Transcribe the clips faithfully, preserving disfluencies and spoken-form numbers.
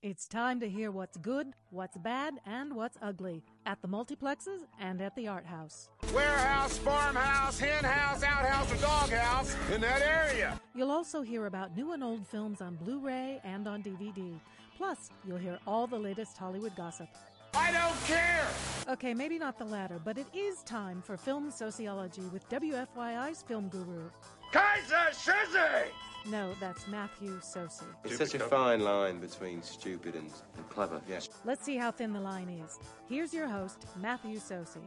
It's time to hear what's good, what's bad, and what's ugly at the multiplexes and at the art house. Warehouse, farmhouse, hen house, outhouse, or doghouse in that area. You'll also hear about new and old films on Blu-ray and on D V D. Plus, you'll hear all the latest Hollywood gossip. I don't care! Okay, maybe not the latter, but it is time for Film Sociology with W F Y I's film guru. Kaiser Shizzy! No, that's Matthew Sosi. It's such a fine line between stupid and, and clever, yes. Let's see how thin the line is. Here's your host, Matthew Sosi.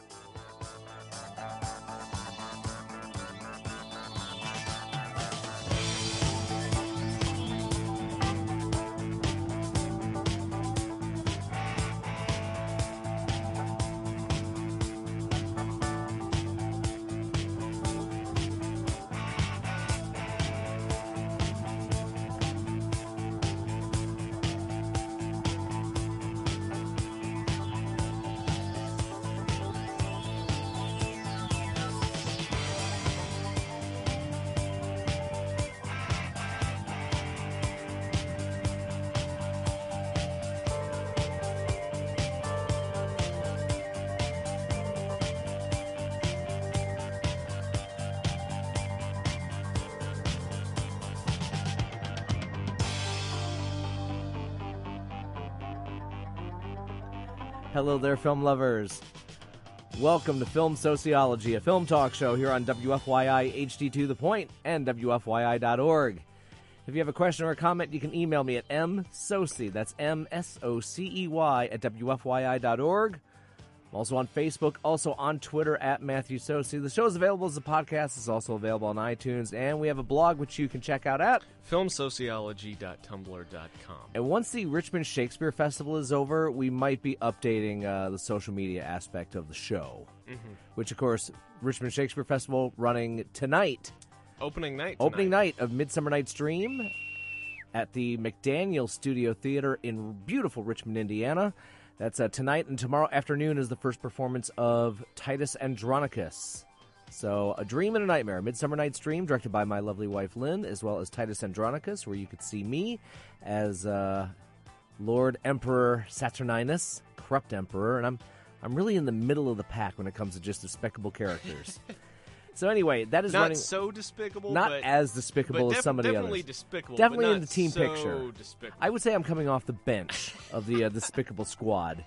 Hello there, film lovers. Welcome to Film Sociology, a film talk show here on W F Y I H D two The Point and W F Y I dot org. If you have a question or a comment, you can email me at msocey, that's M S O C E Y, at W F Y I dot org. I'm also on Facebook, also on Twitter at Matthew Sosi. The show is available as a podcast. It's also available on iTunes, and we have a blog which you can check out at film sociology dot tumblr dot com. And once the Richmond Shakespeare Festival is over, we might be updating uh, the social media aspect of the show, mm-hmm. which, of course, Richmond Shakespeare Festival running tonight. Opening night tonight. Opening night of Midsummer Night's Dream at the McDaniel Studio Theater in beautiful Richmond, Indiana. That's uh, tonight, and tomorrow afternoon is the first performance of Titus Andronicus. So, A Dream and a Nightmare, Midsummer Night's Dream, directed by my lovely wife Lynn, as well as Titus Andronicus, where you could see me as uh, Lord Emperor Saturninus, corrupt emperor, and I'm I'm really in the middle of the pack when it comes to just despicable characters. So anyway, that is not running... so despicable, Not but, as despicable but as some of the definitely others. Despicable, definitely but in the team so picture. Despicable. I would say I'm coming off the bench of the uh, Despicable Squad.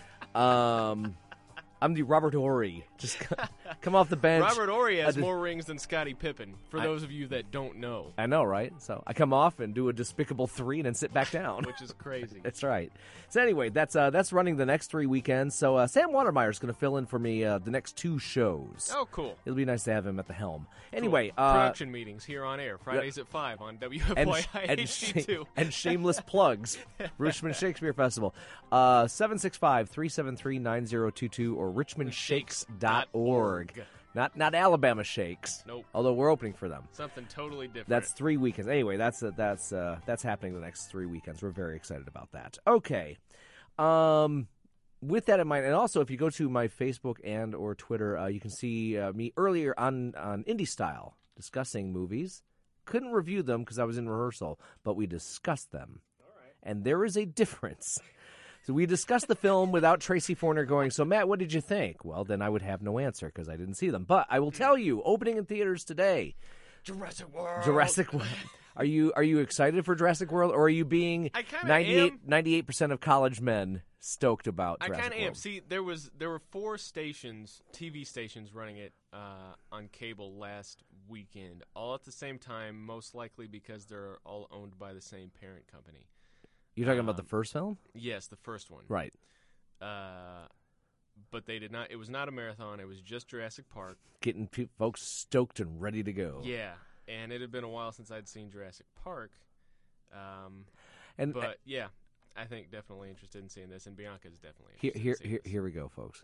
Um, I'm the Robert Horry. Just come off the bench. Robert Horry has uh, more rings than Scottie Pippen, for I, those of you that don't know. I know, right? So I come off and do a Despicable three and then sit back down. Which is crazy. That's right. So anyway, that's uh, that's running the next three weekends. So uh, Sam Watermeyer is going to fill in for me uh, the next two shows. Oh, cool. It'll be nice to have him at the helm. Anyway. Cool. Uh, Production meetings here on air, Fridays at five on W F Y I H D two. And, and shameless plugs. Richmond Shakespeare Festival. Uh, seven six five, three seven three, nine zero two two or richmond shakes dot org. Not not Alabama Shakes. Nope. Although we're opening for them. Something totally different. That's three weekends. Anyway, that's uh, that's uh, that's happening the next three weekends. We're very excited about that. Okay. Um, with that in mind, and also if you go to my Facebook and or Twitter, uh, you can see uh, me earlier on on Indie Style discussing movies. Couldn't review them because I was in rehearsal, but we discussed them. All right. And there is a difference. So we discussed the film without Tracy Forner going, so Matt, what did you think? Well, then I would have no answer because I didn't see them. But I will tell you, opening in theaters today. Jurassic World. Jurassic World. Are you are you excited for Jurassic World, or are you being ninety-eight percent of college men stoked about Jurassic World? I kind of am. See, there was there were four stations, T V stations, running it uh, on cable last weekend, all at the same time, most likely because they're all owned by the same parent company. You're talking um, about the first film? Yes, the first one. Right. Uh, but they did not. It was not a marathon. It was just Jurassic Park. Getting pe- folks stoked and ready to go. Yeah, and it had been a while since I'd seen Jurassic Park. Um, and but uh, yeah, I think definitely interested in seeing this, and Bianca's definitely here. interested Here, in seeing here, this. here we go, folks.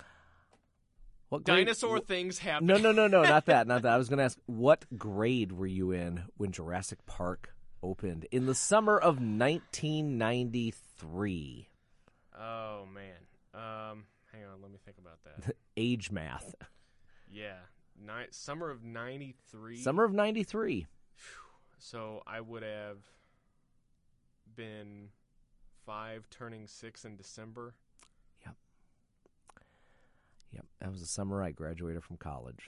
What grade, Dinosaur wh- things happen. No, no, no, no, not that, not that. I was going to ask, what grade were you in when Jurassic Park opened in the summer of nineteen ninety-three? Oh man, um, hang on, let me think about that. Age math. Yeah, Ni- summer of ninety-three. Summer of ninety-three. So I would have been five, turning six in December. Yep. Yep. That was the summer I graduated from college.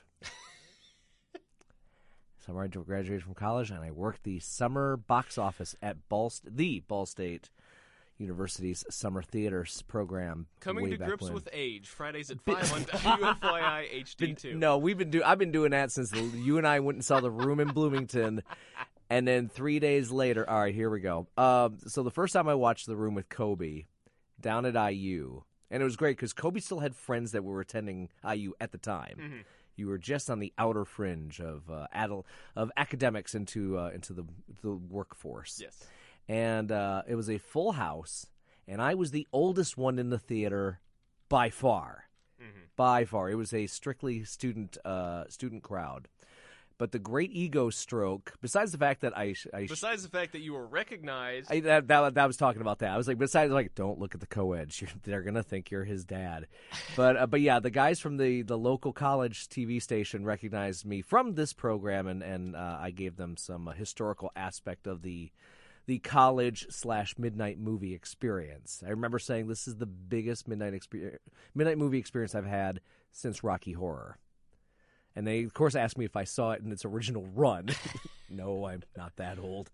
Summer I graduated from college, and I worked the summer box office at Ball, the Ball State University's summer theaters program. Coming way to back grips when. with age. Fridays at five on W F Y I H D two. Been, no, we've been do. I've been doing that since the, you and I went and saw The Room in Bloomington, and then three days later. All right, here we go. Um, so the first time I watched The Room with Kobe down at I U, and it was great because Kobe still had friends that were attending I U at the time. Mm-hmm. You were just on the outer fringe of uh, adult, of academics into uh, into the the workforce. Yes. And uh, it was a full house, and I was the oldest one in the theater by far. Mm-hmm. By far. It was a strictly student uh, student crowd. But the great ego stroke, besides the fact that I... I besides the fact that you were recognized... I, that, that, that was talking about that. I was like, besides, like, don't look at the co-eds. You're, they're going to think you're his dad. But, uh, but yeah, the guys from the, the local college T V station recognized me from this program, and, and uh, I gave them some uh, historical aspect of the... the college slash midnight movie experience. I remember saying this is the biggest midnight experience, midnight movie experience I've had since Rocky Horror. And they, of course, asked me if I saw it in its original run. No, I'm not that old.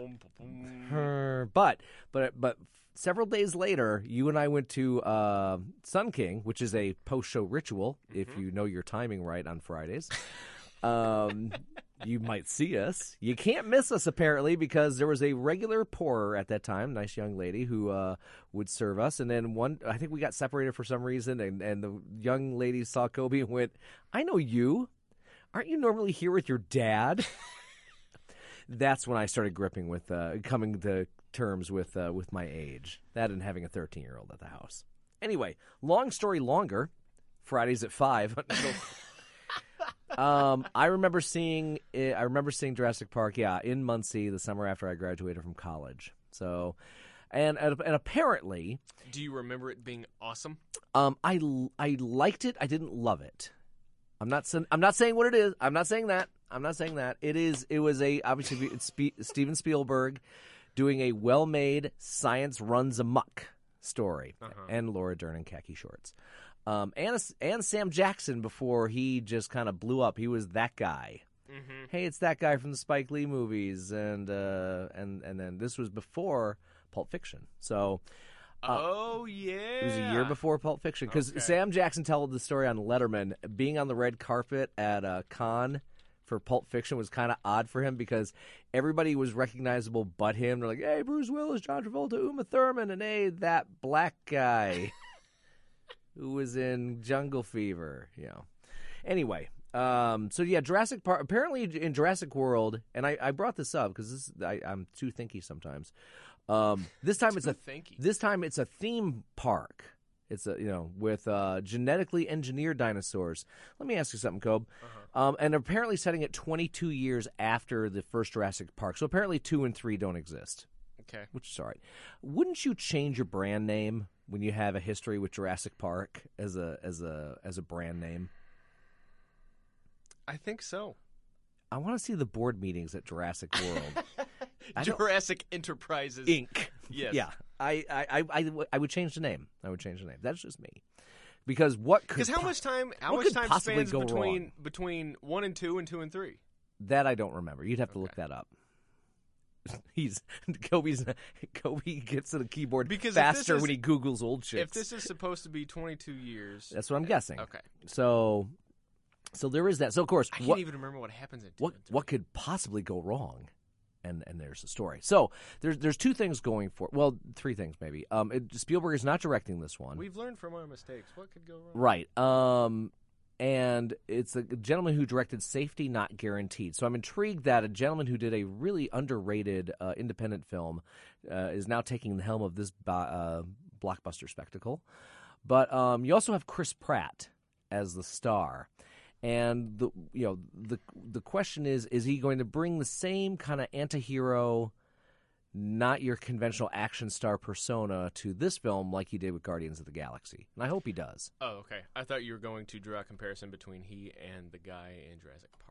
but but but several days later, you and I went to uh, Sun King, which is a post-show ritual, mm-hmm. if you know your timing right on Fridays. Um, you might see us. You can't miss us, apparently, because there was a regular pourer at that time, nice young lady, who uh, would serve us. And then one, I think we got separated for some reason, and, and the young lady saw Kobe and went, I know you. Aren't you normally here with your dad? That's when I started gripping with, uh, coming to terms with uh, with my age. That and having a thirteen-year-old at the house. Anyway, long story longer, Fridays at five. Um, I remember seeing I remember seeing Jurassic Park, yeah, in Muncie the summer after I graduated from college. So, and and, and apparently, do you remember it being awesome? Um, I, I liked it. I didn't love it. I'm not I'm not saying what it is. I'm not saying that. I'm not saying that. It is. It was a obviously it's Spe- Steven Spielberg doing a well-made science runs amok story, uh-huh. and Laura Dern in khaki shorts. Um, and, and Sam Jackson before he just kind of blew up. He was that guy. Mm-hmm. Hey, it's that guy from the Spike Lee movies, and uh, and and then this was before Pulp Fiction. So, uh, oh yeah, it was a year before Pulp Fiction because okay. Sam Jackson told the story on Letterman. Being on the red carpet at uh, Cannes for Pulp Fiction was kind of odd for him because everybody was recognizable but him. They're like, hey, Bruce Willis, John Travolta, Uma Thurman, and hey, that black guy. Who was in Jungle Fever, you know. Anyway, um, so yeah, Jurassic Park, apparently in Jurassic World, and I, I brought this up because this I, I'm too thinky sometimes. Um, this time it's a thinky. This time it's a theme park. It's a you know with uh, genetically engineered dinosaurs. Let me ask you something, Cobe. Uh-huh. Um, and apparently setting it twenty-two years after the first Jurassic Park. So apparently two and three don't exist. Okay, which is all right. Wouldn't you change your brand name when you have a history with Jurassic Park as a as a as a brand name? I think so. I want to see the board meetings at Jurassic World. Jurassic Enterprises Incorporated. Yes. Yeah. I, I, I, I, I would change the name. I would change the name. That's just me. Because what could Because how po- much time how what much could time possibly spans go between wrong? between one and two and two and three? That I don't remember. You'd have to Okay. look that up. He's Kobe's Kobe gets to the keyboard Because faster is, when he Googles old shit. If this is supposed to be twenty-two years, That's what I'm guessing. Okay. So, so there is that. So of course, I can't what even remember what happens in two what and three. what could possibly go wrong? And and there's a story. So there's there's two things going for. Well, three things maybe. Um, it, Spielberg is not directing this one. We've learned from our mistakes. What could go wrong? Right. Um, and it's a gentleman who directed Safety Not Guaranteed. So I'm intrigued that a gentleman who did a really underrated uh, independent film uh, is now taking the helm of this bo- uh, blockbuster spectacle. But um, you also have Chris Pratt as the star. And the you know the the question is, is he going to bring the same kind of anti-hero, not your conventional action star persona to this film like he did with Guardians of the Galaxy? And I hope he does. Oh, okay. I thought you were going to draw a comparison between he and the guy in Jurassic Park.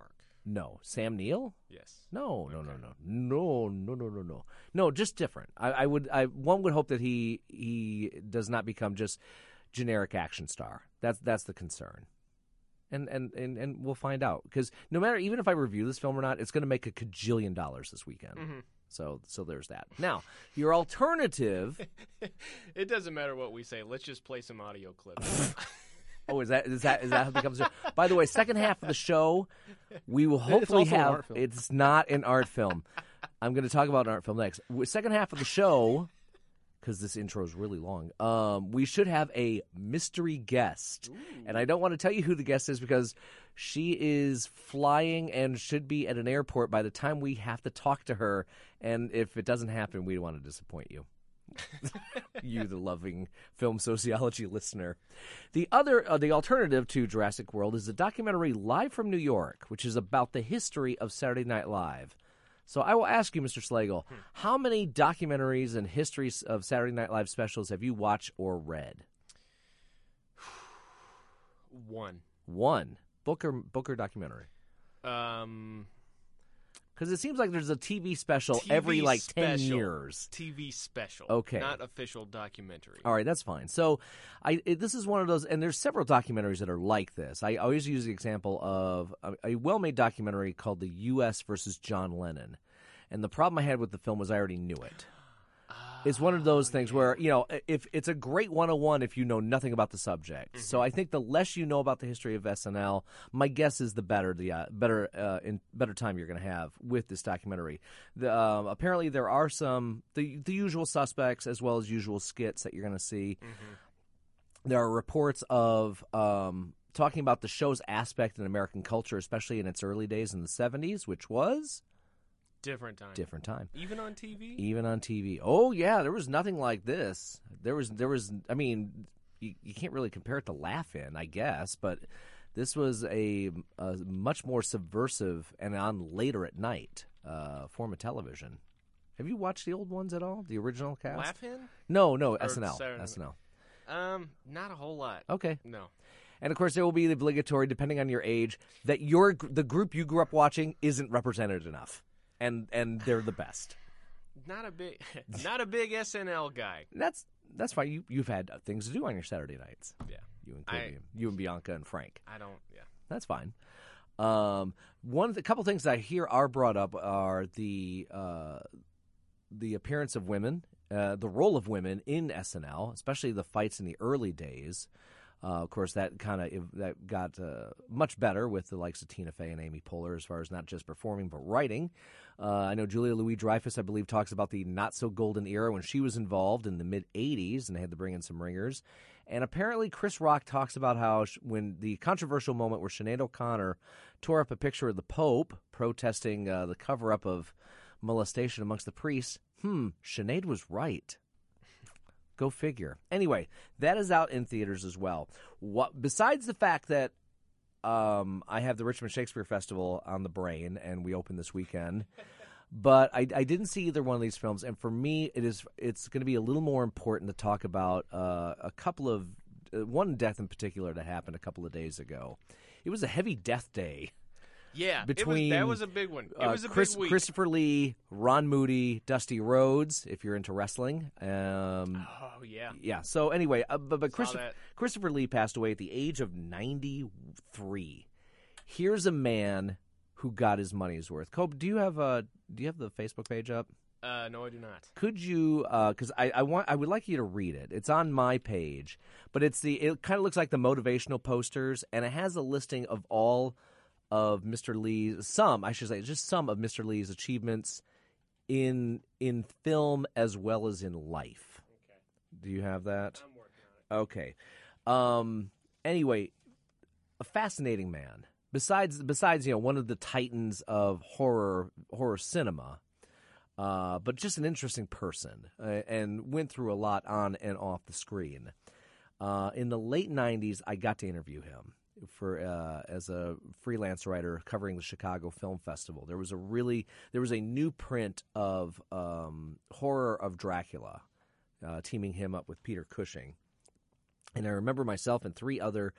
No. Sam Neill? Yes. No, no, Okay. no, no, no, no, no, no, no, no. Just different. I, I would. I one would hope that he he does not become just generic action star. That's that's the concern. And and and, and we'll find out because no matter even if I review this film or not, it's going to make a cajillion dollars this weekend. Mm-hmm. So so there's that. Now your alternative. It doesn't matter what we say. Let's just play some audio clips. Oh, is that is that is that how it becomes? By the way, second half of the show, we will hopefully also an have. art film. It's not an art film. I'm going to talk about an art film next. W- Second half of the show, because this intro is really long. Um, we should have a mystery guest, and I don't want to tell you who the guest is because she is flying and should be at an airport by the time we have to talk to her. And if it doesn't happen, we don't want to disappoint you. You, the loving film sociology listener. The other, uh, the alternative to Jurassic World is a documentary Live from New York, which is about the history of Saturday Night Live. So I will ask you, Mister Slagle, hmm. how many documentaries and histories of Saturday Night Live specials have you watched or read? One. One. Book or, book or documentary? Um... Because it seems like there's a T V special T V every, like, ten special. years. T V special. Okay. Not official documentary. All right, that's fine. So I it, this is one of those, and there's several documentaries that are like this. I always use the example of a, a well-made documentary called The U S versus John Lennon. And the problem I had with the film was I already knew it. It's one of those things where, you know, if it's a great one oh one if you know nothing about the subject. Mm-hmm. So I think the less you know about the history of S N L, my guess is the better the uh, better uh, in better time you're going to have with this documentary. The, um, apparently there are some the the usual suspects as well as usual skits that you're going to see. Mm-hmm. There are reports of um, talking about the show's aspect in American culture, especially in its early days in the seventies, which was Different time. Different time. Even on T V? Even on T V. Oh, yeah, there was nothing like this. There was, there was. I mean, you, you can't really compare it to Laugh-In, I guess, but this was a, a much more subversive and on later at night uh, form of television. Have you watched the old ones at all? The original cast? Laugh-In? No, no, Or S N L. Saturday- S N L. Um, not a whole lot. Okay. No. And, of course, there will be the obligatory, depending on your age, that your the group you grew up watching isn't represented enough. And and they're the best. Not a big, not a big S N L guy. That's that's fine. You you've had things to do on your Saturday nights. Yeah, you and I, Cody, you and Bianca and Frank. I don't. Yeah, that's fine. Um, one of the couple things I hear are brought up are the uh, the appearance of women, uh, the role of women in S N L, especially the fights in the early days. Uh, of course, that kind of that got uh, much better with the likes of Tina Fey and Amy Poehler as far as not just performing but writing. Uh, I know Julia Louis-Dreyfus, I believe, talks about the not-so-golden era when she was involved in the mid-eighties and they had to bring in some ringers. And apparently Chris Rock talks about how sh- when the controversial moment where Sinead O'Connor tore up a picture of the Pope protesting uh, the cover-up of molestation amongst the priests, hmm, Sinead was right. Go figure. Anyway, that is out in theaters as well. What besides the fact that um, I have the Richmond Shakespeare Festival on the brain, and we open this weekend, but I, I didn't see either one of these films. And for me, it is it's going to be a little more important to talk about uh, a couple of uh, one death in particular that happened a couple of days ago. It was a heavy death day. Yeah, between it was, that was a big one. It uh, was a Chris, big week. Christopher Lee, Ron Moody, Dusty Rhodes, if you're into wrestling. Um, oh, yeah. Yeah, so anyway, uh, but, but Saw Christopher, that. Christopher Lee passed away at the age of ninety-three. Here's a man who got his money's worth. Cope, do you have a, do you have the Facebook page up? Uh, no, I do not. Could you? Because I, I want, I would like you to read it. It's on my page, but it's the. It kind of looks like the motivational posters, and it has a listing of all of Mister Lee's, some I should say, just some of Mister Lee's achievements in in film as well as in life. Okay. Do you have that? I'm working on it. Okay. Um. Anyway, a fascinating man. Besides, besides, you know, one of the titans of horror horror cinema. Uh, but just an interesting person, uh, and went through a lot on and off the screen. Uh, in the late nineties, I got to interview him for uh, as a freelance writer covering the Chicago Film Festival. There was a really there was a new print of um, Horror of Dracula, uh, teaming him up with Peter Cushing. And I remember myself and three other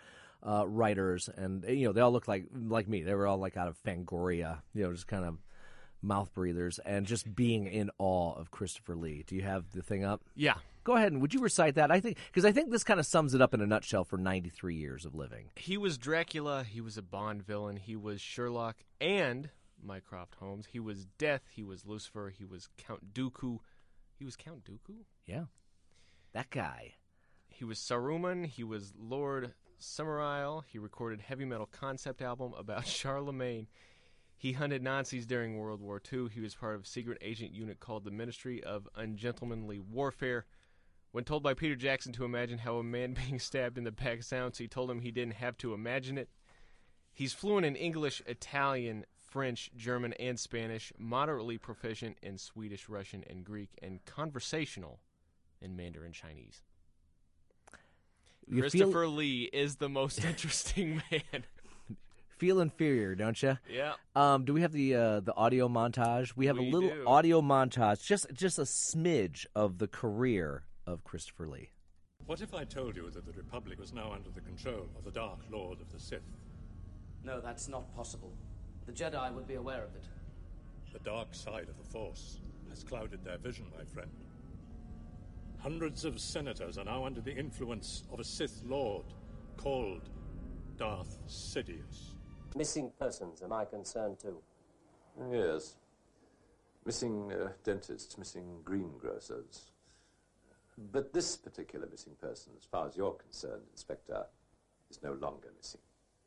uh, writers, and you know they all look like like me. They were all like out of Fangoria, you know, just kind of mouth breathers, and just being in awe of Christopher Lee. Do you have the thing up? Yeah. Go ahead, and would you recite that? I think because I think this kind of sums it up in a nutshell for ninety-three years of living. He was Dracula. He was a Bond villain. He was Sherlock and Mycroft Holmes. He was Death. He was Lucifer. He was Count Dooku. He was Count Dooku? Yeah. That guy. He was Saruman. He was Lord Summerisle. He recorded heavy metal concept album about Charlemagne. He hunted Nazis during World War Two. He was part of a secret agent unit called the Ministry of Ungentlemanly Warfare. When told by Peter Jackson to imagine how a man being stabbed in the back sounds, he told him he didn't have to imagine it. He's fluent in English, Italian, French, German, and Spanish, moderately proficient in Swedish, Russian, and Greek, and conversational in Mandarin Chinese. You Christopher feel, Lee is the most interesting man. Feel inferior, don't you? Yeah. Um, do we have the uh, the audio montage? We have We a little do. audio montage, just just a smidge of the career of Christopher Lee. What if I told you that the Republic was now under the control of the Dark Lord of the Sith? No, that's not possible. The Jedi would be aware of it. The dark side of the Force has clouded their vision, my friend. Hundreds of senators are now under the influence of a Sith Lord called Darth Sidious. Missing persons are my concern too. Yes. Missing uh, dentists, missing greengrocers. But this particular missing person, as far as you're concerned, Inspector, is no longer missing.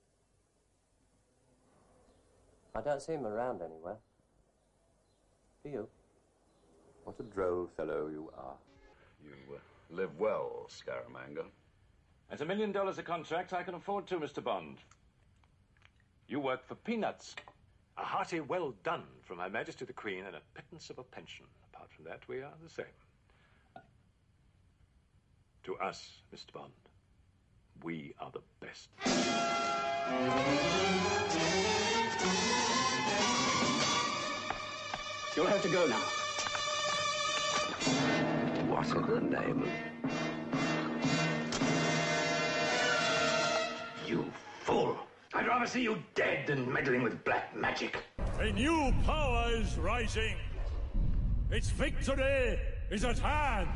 I don't see him around anywhere. Do you? What a droll fellow you are. You uh, live well, Scaramanga. At a million dollars a contract, I can afford to, Mister Bond. You work for peanuts. A hearty well done from Her Majesty the Queen and a pittance of a pension. Apart from that, we are the same. To us, Mister Bond, we are the best. You'll have to go now. What in the name of... You fool! I'd rather see you dead than meddling with black magic. A new power is rising. Its victory is at hand.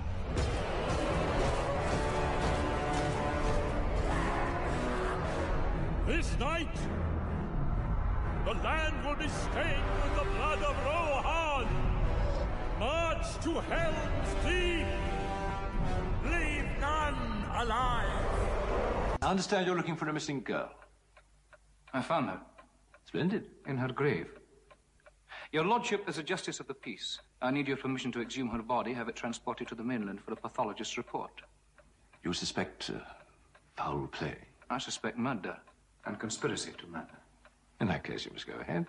This night, the land will be stained with the blood of Rohan. March to Helm's Deep. Leave none alive. I understand you're looking for a missing girl. I found her. Splendid. In her grave. Your Lordship, as a Justice of the Peace, I need your permission to exhume her body, have it transported to the mainland for a pathologist's report. You suspect uh, foul play? I suspect murder and conspiracy to murder. In that case, you must go ahead.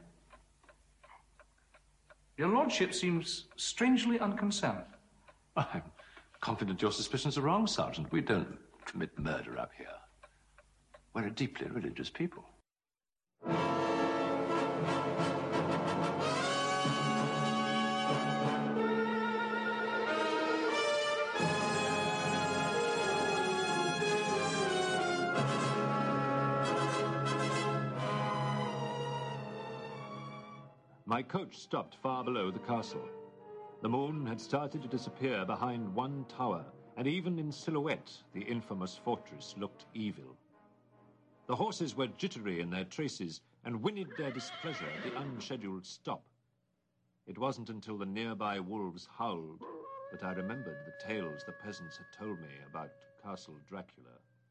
Your Lordship seems strangely unconcerned. I'm confident your suspicions are wrong, Sergeant. We don't commit murder up here. We're a deeply religious people. My coach stopped far below the castle. The moon had started to disappear behind one tower, and even in silhouette, the infamous fortress looked evil. The horses were jittery in their traces and whinnied their displeasure at the unscheduled stop. It wasn't until the nearby wolves howled that I remembered the tales the peasants had told me about Castle Dracula.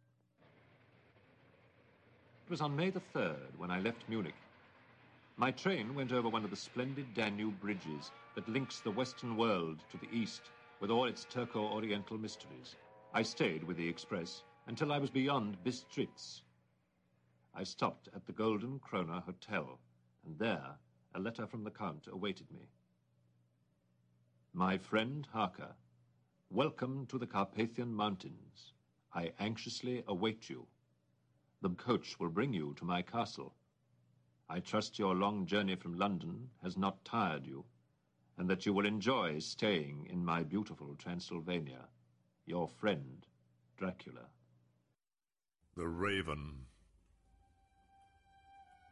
It was on May the third when I left Munich. My train went over one of the splendid Danube bridges that links the Western world to the East with all its Turco-Oriental mysteries. I stayed with the express until I was beyond Bistritz. I stopped at the Golden Krona Hotel, and there a letter from the Count awaited me. My friend Harker, welcome to the Carpathian Mountains. I anxiously await you. The coach will bring you to my castle. I trust your long journey from London has not tired you, and that you will enjoy staying in my beautiful Transylvania. Your friend, Dracula. The Raven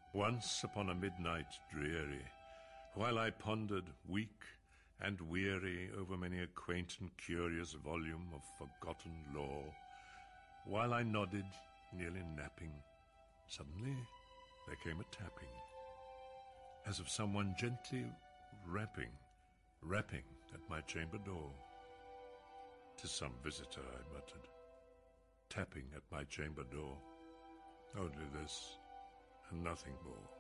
Once upon a midnight dreary, while I pondered, weak and weary, over many a quaint and curious volume of forgotten lore, while I nodded, nearly napping, suddenly there came a tapping, as of someone gently rapping, rapping at my chamber door. "'Tis some visitor," I muttered, tapping at my chamber door. Only this, and nothing more.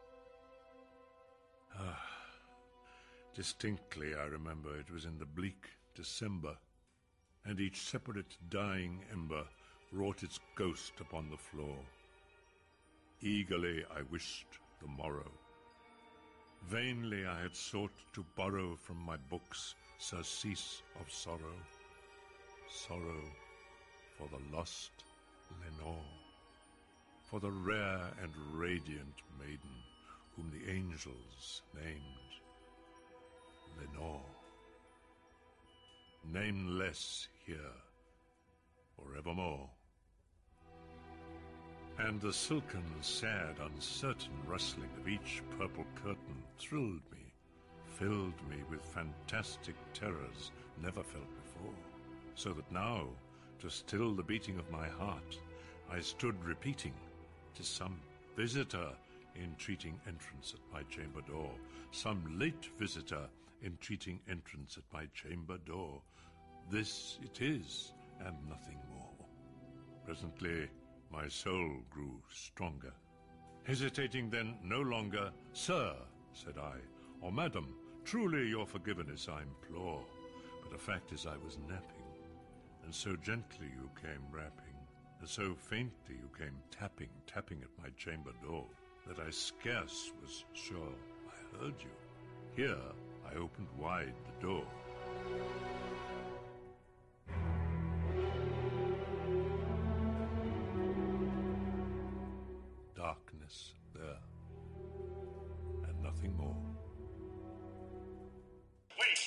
Ah, distinctly I remember it was in the bleak December, and each separate dying ember wrought its ghost upon the floor. Eagerly I wished the morrow. Vainly I had sought to borrow from my books surcease of sorrow, sorrow for the lost Lenore, for the rare and radiant maiden whom the angels named Lenore. Nameless here forevermore. And the silken, sad, uncertain rustling of each purple curtain thrilled me, filled me with fantastic terrors never felt before, so that now, to still the beating of my heart, I stood repeating, "'Tis some visitor entreating entrance at my chamber door, some late visitor entreating entrance at my chamber door. This it is, and nothing more." Presently my soul grew stronger. Hesitating then no longer, "Sir," said I, "or madam, truly your forgiveness I implore, but the fact is I was napping, and so gently you came rapping, and so faintly you came tapping, tapping at my chamber door, that I scarce was sure I heard you. Here I opened wide the door." Darkness there, and nothing more. Wait!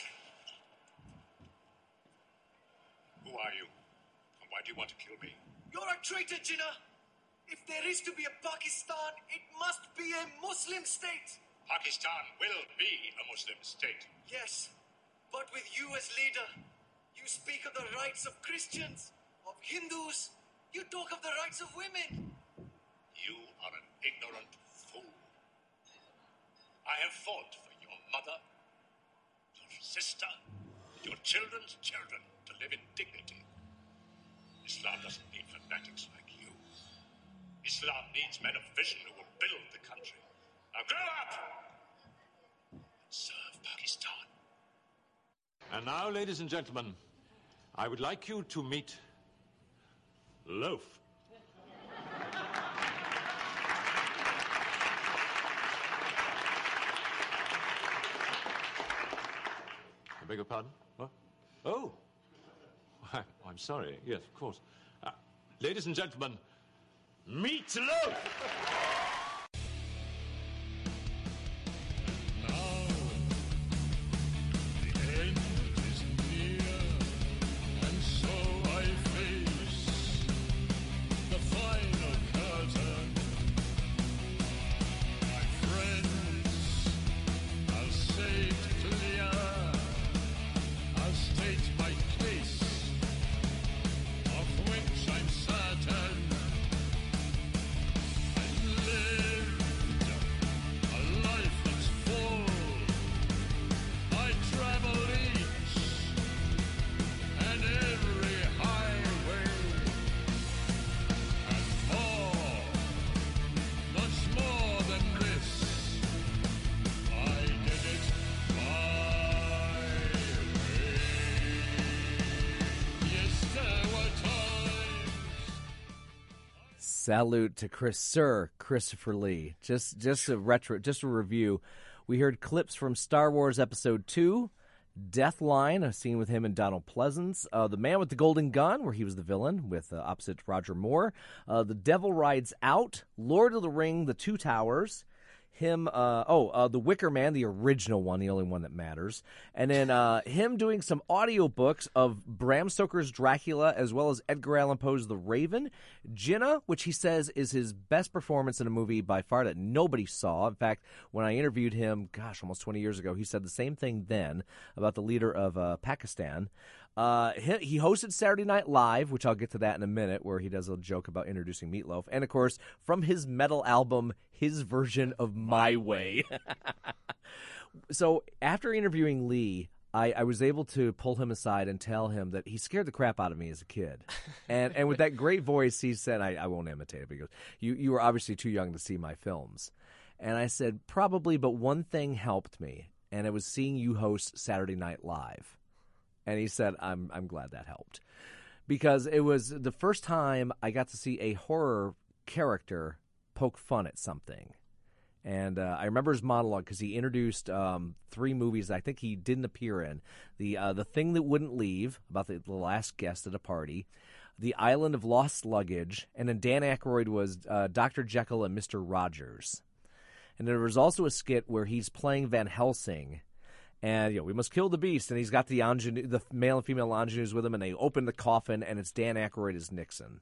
Who are you? And why do you want to kill me? You're a traitor, Jinnah! If there is to be a Pakistan, it must be a Muslim state! Pakistan will be a Muslim state. Yes, but with you as leader, you speak of the rights of Christians, of Hindus, you talk of the rights of women. You are an ignorant fool. I have fought for your mother, your sister, your children's children to live in dignity. Islam doesn't need fanatics like you. Islam needs men of vision who will build the country. Now grow up and serve Pakistan. And now, ladies and gentlemen, I would like you to meet Loaf. I beg your pardon? What? Oh! I, I'm sorry. Yes, of course. Uh, ladies and gentlemen, meet Loaf! Salute to Chris, Sir Christopher Lee. Just, just a retro, just a review. We heard clips from Star Wars Episode Two, Deathline, a scene with him and Donald Pleasance, uh, The Man with the Golden Gun, where he was the villain with uh, opposite Roger Moore, uh, The Devil Rides Out, Lord of the Ring, The Two Towers, him, uh, oh, uh, The Wicker Man, the original one, the only one that matters. And then uh, him doing some audiobooks of Bram Stoker's Dracula as well as Edgar Allan Poe's The Raven. Jinnah, which he says is his best performance in a movie by far that nobody saw. In fact, when I interviewed him, gosh, almost twenty years ago, he said the same thing then about the leader of uh, Pakistan. Uh, he, he hosted Saturday Night Live, which I'll get to that in a minute, where he does a joke about introducing Meatloaf. And, of course, from his metal album, his version of My Way. So after interviewing Lee, I, I was able to pull him aside and tell him that he scared the crap out of me as a kid. And and with that great voice, he said, I, I won't imitate it, but he goes, you, you were obviously too young to see my films. And I said, probably, but one thing helped me, and it was seeing you host Saturday Night Live. And he said, I'm I'm glad that helped. Because it was the first time I got to see a horror character poke fun at something. And uh, I remember his monologue because he introduced um, three movies that I think he didn't appear in. The uh, The Thing That Wouldn't Leave, about the, the last guest at a party. The Island of Lost Luggage. And then Dan Aykroyd was uh, Doctor Jekyll and Mister Rogers. And there was also a skit where he's playing Van Helsing. And, you know, we must kill the beast. And he's got the ingenue, the male and female ingenues with him, and they open the coffin, and it's Dan Aykroyd as Nixon.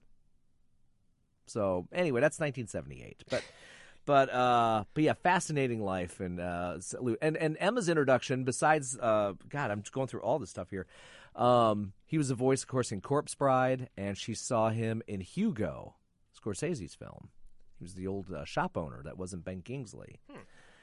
So, anyway, that's nineteen seventy-eight. But, but, uh, but yeah, fascinating life. And, uh, and, and Emma's introduction, besides, uh, God, I'm just going through all this stuff here. Um, he was a voice, of course, in Corpse Bride, and she saw him in Hugo, Scorsese's film. He was the old uh, shop owner that wasn't Ben Kingsley. Hmm.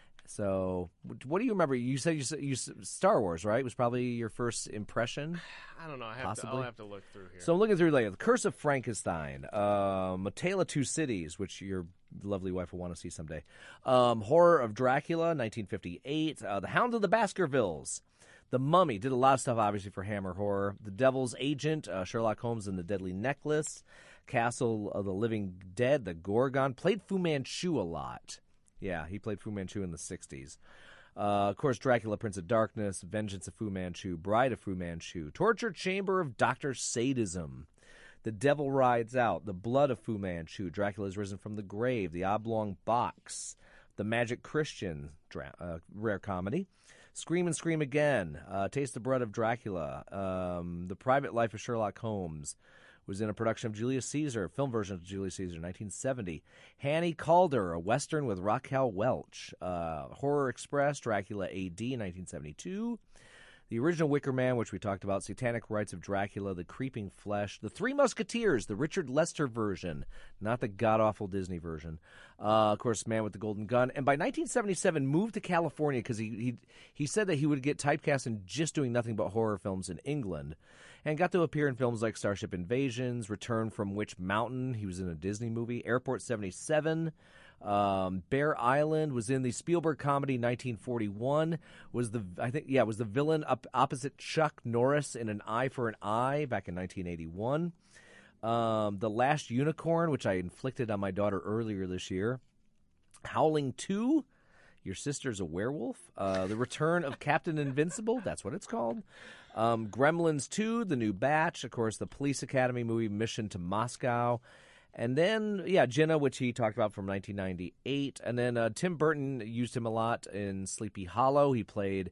So, what do you remember? You said you, you Star Wars, right? Was probably your first impression. I don't know. I have possibly. to, I'll have to look through here. So I'm looking through later. The Curse of Frankenstein, um, A Tale of Two Cities, which your lovely wife will want to see someday. Um, Horror of Dracula, nineteen fifty-eight. Uh, the Hound of the Baskervilles. The Mummy. Did a lot of stuff, obviously, for Hammer Horror. The Devil's Agent. Uh, Sherlock Holmes and the Deadly Necklace. Castle of the Living Dead. The Gorgon. Played Fu Manchu a lot. Yeah, he played Fu Manchu in the sixties. Uh, of course, Dracula, Prince of Darkness, Vengeance of Fu Manchu, Bride of Fu Manchu, Torture Chamber of Doctor Sadism, The Devil Rides Out, The Blood of Fu Manchu, Dracula's Risen from the Grave, The Oblong Box, The Magic Christian, dra- uh, rare comedy, Scream and Scream Again, uh, Taste the Blood of Dracula, um, The Private Life of Sherlock Holmes, was in a production of Julius Caesar, film version of Julius Caesar, nineteen seventy. Hanny Calder, a Western with Raquel Welch. Uh, Horror Express, Dracula A D, nineteen seventy-two. The original Wicker Man, which we talked about. Satanic Rites of Dracula, The Creeping Flesh. The Three Musketeers, the Richard Lester version, not the god-awful Disney version. Uh, of course, Man with the Golden Gun. And by nineteen seventy-seven, moved to California because he, he, he said that he would get typecast in just doing nothing but horror films in England. And got to appear in films like Starship Invasions, Return from Witch Mountain. He was in a Disney movie. Airport seventy-seven. Um, Bear Island. Was in the Spielberg comedy nineteen forty-one. Was the I think yeah was the villain up opposite Chuck Norris in An Eye for an Eye back in nineteen eighty-one. Um, The Last Unicorn, which I inflicted on my daughter earlier this year. Howling two. Your Sister's a Werewolf. Uh, the Return of Captain Invincible. That's what it's called. Um, Gremlins two, The New Batch. Of course, the Police Academy movie, Mission to Moscow. And then, yeah, Jinnah, which he talked about from nineteen ninety-eight. And then uh, Tim Burton used him a lot in Sleepy Hollow. He played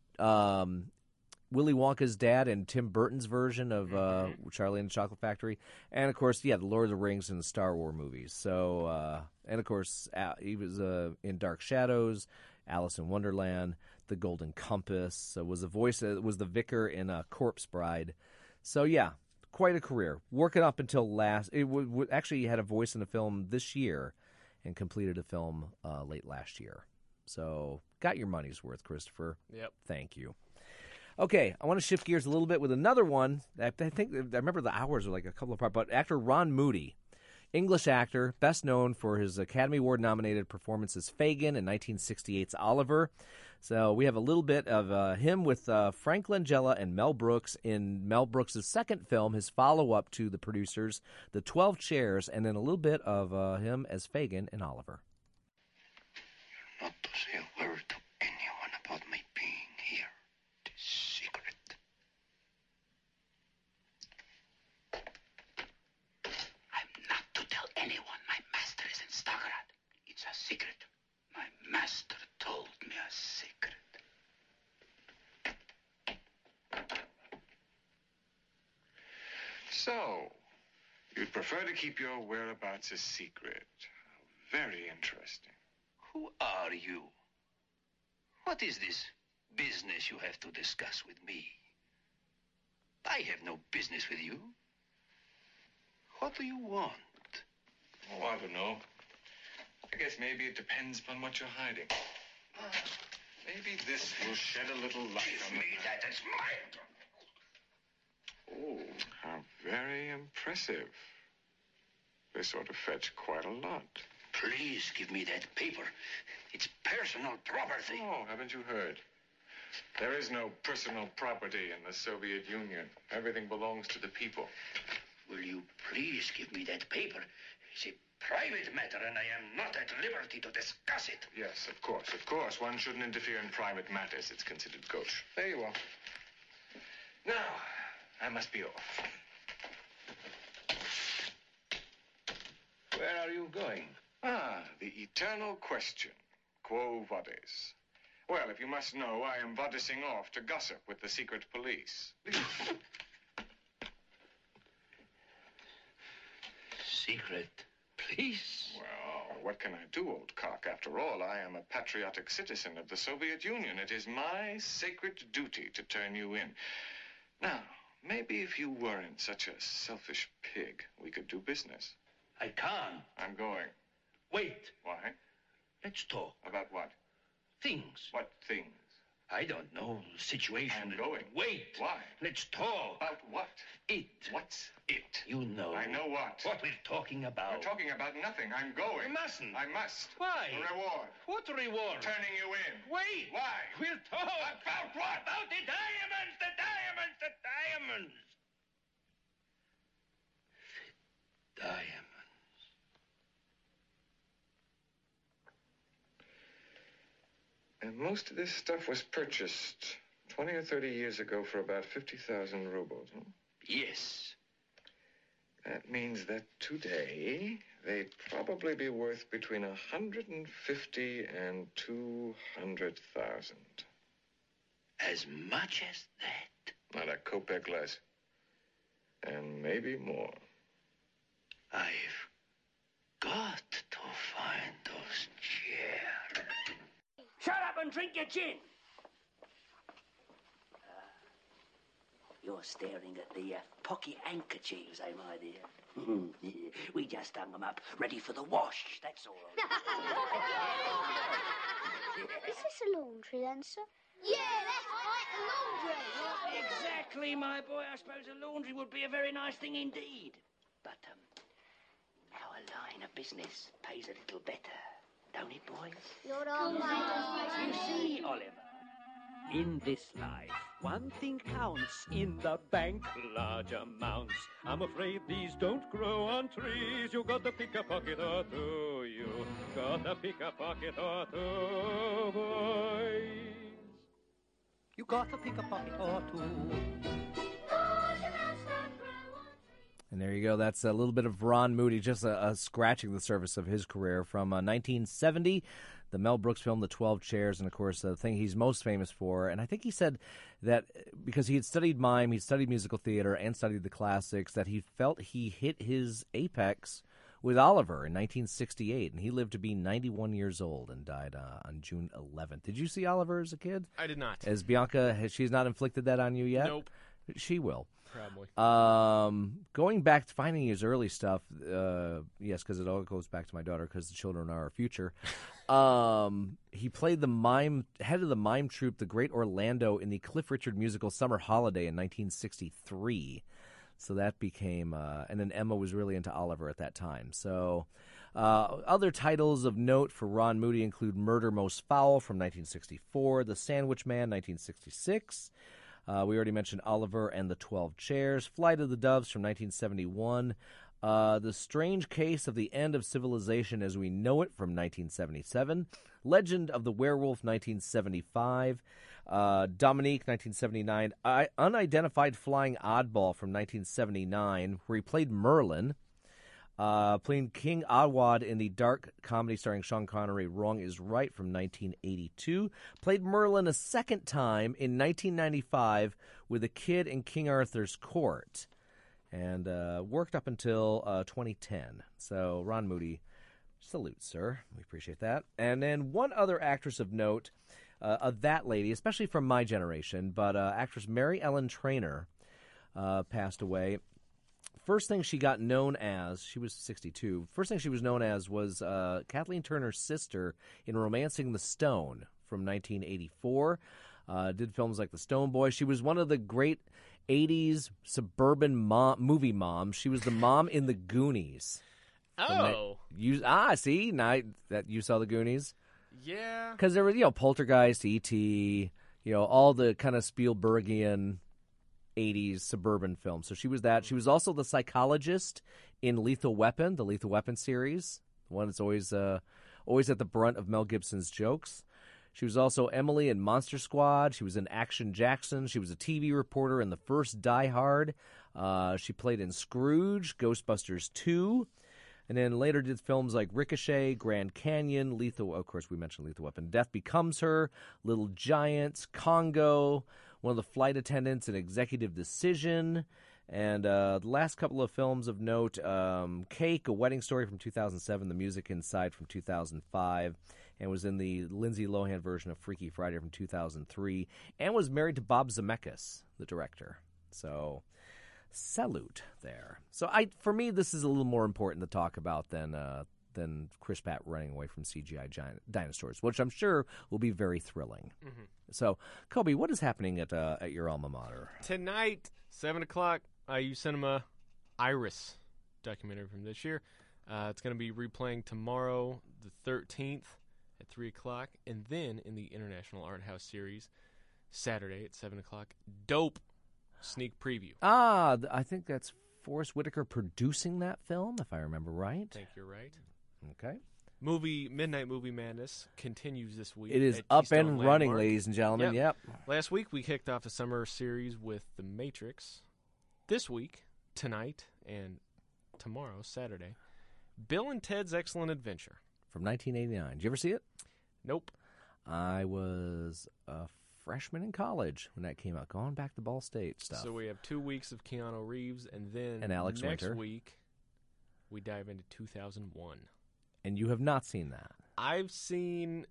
um, Willy Wonka's dad in Tim Burton's version of uh, Charlie and the Chocolate Factory. And, of course, yeah, the Lord of the Rings and the Star Wars movies. So, uh, and, of course, uh, he was uh, in Dark Shadows, Alice in Wonderland, The Golden Compass. So was the voice, uh, was the vicar in uh, Corpse Bride. So, yeah, quite a career. Working up until last, it w- w- actually he had a voice in a film this year and completed a film uh, late last year. So, got your money's worth, Christopher. Yep. Thank you. Okay, I want to shift gears a little bit with another one. I think I remember the hours are like a couple apart, but actor Ron Moody, English actor, best known for his Academy Award-nominated performance as Fagin in nineteen sixty-eight's Oliver. So we have a little bit of uh, him with uh, Frank Langella and Mel Brooks in Mel Brooks' second film, his follow-up to The Producers, The Twelve Chairs, and then a little bit of uh, him as Fagin in Oliver. Not to say a word to anyone about my being here. It is secret. I'm not to tell anyone my master is in Stagrad. It's a secret. My master So, you'd prefer to keep your whereabouts a secret. Very interesting. Who are you? What is this business you have to discuss with me? I have no business with you. What do you want? Oh, I don't know. I guess maybe it depends upon what you're hiding. Maybe this will shed a little light on me that is mine. Oh, how very impressive. This ought to fetch quite a lot. Please give me that paper. It's personal property. Oh, haven't you heard? There is no personal property in the Soviet Union. Everything belongs to the people. Will you please give me that paper? It's a private matter, and I am not at liberty to discuss it. Yes, of course, of course. One shouldn't interfere in private matters. It's considered gauche. There you are. Now, I must be off. Where are you going? Ah, the eternal question. Quo vadis? Well, if you must know, I am vadising off to gossip with the secret police. Secret police? Well, what can I do, old cock? After all, I am a patriotic citizen of the Soviet Union. It is my sacred duty to turn you in. Now, maybe if you weren't such a selfish pig, we could do business. I can't. I'm going. Wait. Why? Let's talk. About what? Things. What things? I don't know. Situation. I'm going. Wait. Why? Let's talk. About what? It. What's it? You know. I know what. What we're talking about. We're talking about nothing. I'm going. You mustn't. I must. Why? The reward. What reward? Turning you in. Wait. Why? We'll talk. About what? About the diamonds, the diamonds, the diamonds. The diamonds. And most of this stuff was purchased twenty or thirty years ago for about fifty thousand rubles, huh? Yes. That means that today they'd probably be worth between a hundred and fifty and two hundred thousand. As much as that? Not a kopeck less. And maybe more. I've got to find those chairs. Shut up and drink your gin. Uh, you're staring at the uh, pocket handkerchiefs, eh, my dear? Yeah, we just hung them up, ready for the wash, that's all. Is this a laundry then, sir? Yeah, that's right, a laundry. Exactly, my boy. I suppose a laundry would be a very nice thing indeed. But um, our line of business pays a little better. Don't it, boys? You're all right. You see, Oliver, in this life, one thing counts in the bank, large amounts. I'm afraid these don't grow on trees. You got to pick a pocket or two. You got to pick a pocket or two, boys. You got to pick a pocket or two. And there you go. That's a little bit of Ron Moody, just a, a scratching the surface of his career from uh, nineteen seventy, the Mel Brooks film, The twelve Chairs, and, of course, the thing he's most famous for. And I think he said that because he had studied mime, he studied musical theater, and studied the classics, that he felt he hit his apex with Oliver in nineteen sixty-eight. And he lived to be ninety-one years old and died uh, on June eleventh. Did you see Oliver as a kid? I did not. As Bianca, has, she's not inflicted that on you yet? Nope. She will. Probably. Um, going back to finding his early stuff, uh, yes, because it all goes back to my daughter, because the children are our future. um, he played the mime, head of the mime troupe, the Great Orlando, in the Cliff Richard musical Summer Holiday in nineteen sixty-three. So that became, uh, and then Emma was really into Oliver at that time. So uh, other titles of note for Ron Moody include Murder Most Foul from nineteen sixty-four, The Sandwich Man, nineteen sixty-six. Uh, we already mentioned Oliver and the twelve Chairs, Flight of the Doves from nineteen seventy-one, uh, The Strange Case of the End of Civilization as We Know It from nineteen seventy-seven, Legend of the Werewolf nineteen seventy-five, uh, Dominique nineteen seventy-nine, I- Unidentified Flying Oddball from nineteen seventy-nine, where he played Merlin. Uh, playing King Awad in the dark comedy starring Sean Connery, Wrong is Right from nineteen eighty-two. Played Merlin a second time in nineteen ninety-five with a kid in King Arthur's Court. and uh, worked up until uh, twenty ten. So Ron Moody, salute, sir. We appreciate that. And then one other actress of note, uh, of that lady, especially from my generation, but uh, actress Mary Ellen Trainor uh, passed away. First thing she got known as, she was sixty-two, first thing she was known as was uh, Kathleen Turner's sister in Romancing the Stone from nineteen eighty-four. Uh, did films like The Stone Boy. She was one of the great eighties suburban mom, movie moms. She was the mom in The Goonies. Oh. You, ah, see? Now that you saw The Goonies? Yeah. Because there was, you know, Poltergeist, E T, you know, all the kind of Spielbergian eighties suburban films. So she was that. She was also the psychologist in Lethal Weapon, the Lethal Weapon series, the one that's always uh, always at the brunt of Mel Gibson's jokes. She was also Emily in Monster Squad. She was in Action Jackson. She was a T V reporter in the first Die Hard. Uh, she played in Scrooge, Ghostbusters two, and then later did films like Ricochet, Grand Canyon, Lethal, of course we mentioned Lethal Weapon, Death Becomes Her, Little Giants, Congo, one of the flight attendants in Executive Decision, and uh, the last couple of films of note, um, Cake, A Wedding Story from two thousand seven, The Music Inside from two thousand five, and was in the Lindsay Lohan version of Freaky Friday from two thousand three, and was married to Bob Zemeckis, the director. So, salute there. So, I for me, this is a little more important to talk about than uh, than Chris Pratt running away from C G I giant dinosaurs, which I'm sure will be very thrilling. Mm-hmm. So, Kobe, what is happening at uh, at your alma mater? Tonight, seven o'clock, I U Cinema, Iris, documentary from this year. Uh, it's going to be replaying tomorrow, the thirteenth, at three o'clock. And then in the International Art House series, Saturday at seven o'clock, Dope sneak preview. Ah, th- I think that's Forrest Whitaker producing that film, if I remember right. I think you're right. Okay. Movie Midnight Movie Madness continues this week. It is at up Keystone and running, Landmark. ladies and gentlemen. Yep. Last week we kicked off the summer series with The Matrix. This week, tonight, and tomorrow, Saturday, Bill and Ted's Excellent Adventure. From nineteen eighty-nine. Did you ever see it? Nope. I was a freshman in college when that came out, going back to Ball State stuff. So we have two weeks of Keanu Reeves, and then And Alex next Winter. week we dive into two thousand one. And you have not seen that? I've seen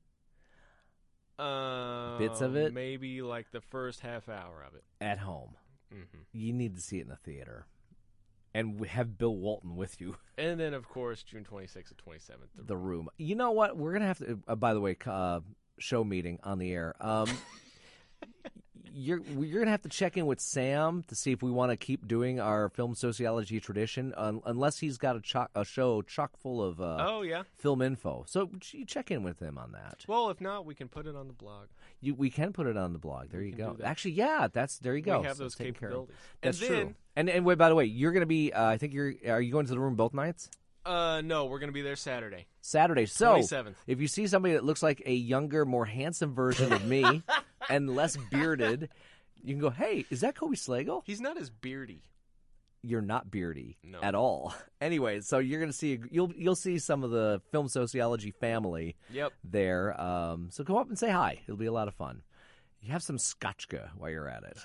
uh, Bits of it? maybe like the first half hour of it. At home. Mm-hmm. You need to see it in a theater. And we have Bill Walton with you. And then, of course, June twenty-sixth and twenty-seventh. The, the Room. You know what? We're going to have to, uh, by the way, uh, show meeting on the air. Um, you're you're going to have to check in with Sam to see if we want to keep doing our film sociology tradition, un- unless he's got a, cho- a show chock full of uh, Oh, yeah. film info. So you check in with him on that. Well, if not, we can put it on the blog. You, we can put it on the blog. There We you can go. do that. Actually, yeah, that's there you go. We have So those it's taken care of. capabilities. That's And true. then- And and wait, by the way, you're going to be. Uh, I think you're. Are you going to the Room both nights? Uh, no, we're going to be there Saturday. Saturday. So twenty-seventh. if you see somebody that looks like a younger, more handsome version of me and less bearded, you can go, "Hey, is that Kobe Slagle?" He's not as beardy. You're not beardy No. at all. Anyway, so you're going to see you'll you'll see some of the film sociology family Yep. there. Um, so go up and say hi. It'll be a lot of fun. You have some scotchka while you're at it.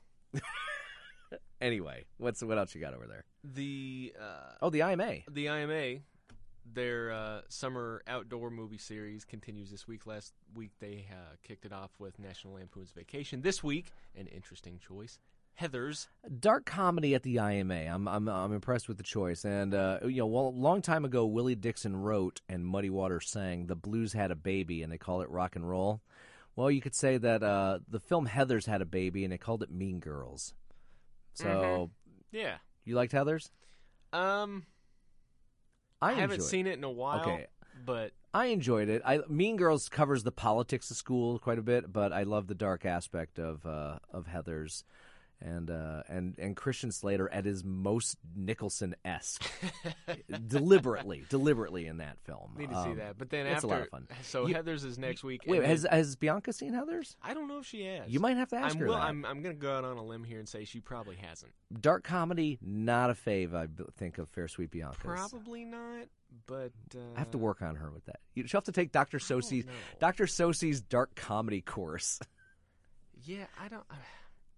Anyway, what's what else you got over there? The uh, Oh, the I M A. The I M A, their uh, summer outdoor movie series continues this week. Last week they uh, kicked it off with National Lampoon's Vacation. This week, an interesting choice, Heathers. Dark comedy at the I M A. I'm I'm I'm impressed with the choice. And uh, you know, well, a long time ago, Willie Dixon wrote and Muddy Waters sang "The Blues Had a Baby" and they called it rock and roll. Well, you could say that uh, the film Heathers had a baby and they called it Mean Girls. So, Mhm. Yeah. You liked Heathers? Um, I, I haven't enjoyed seen it in a while. Okay. But I enjoyed it. I Mean Girls covers the politics of school quite a bit, but I love the dark aspect of uh, of Heathers, and uh, and and Christian Slater at his most Nicholson-esque, deliberately, deliberately in that film. Need to see Um, that. But then it's after, a lot of fun. so You- Heathers is next week. Wait, and has then- has Bianca seen Heathers? I don't know if she has. You might have to ask I'm her will- that. I'm, I'm going to go out on a limb here and say she probably hasn't. Dark comedy, not a fave. I b- think of Fair Sweet Bianca's. Probably not, but uh, I have to work on her with that. You she'll have to take Doctor Sosie's know. Doctor Sosie's dark comedy course. Yeah, I don't.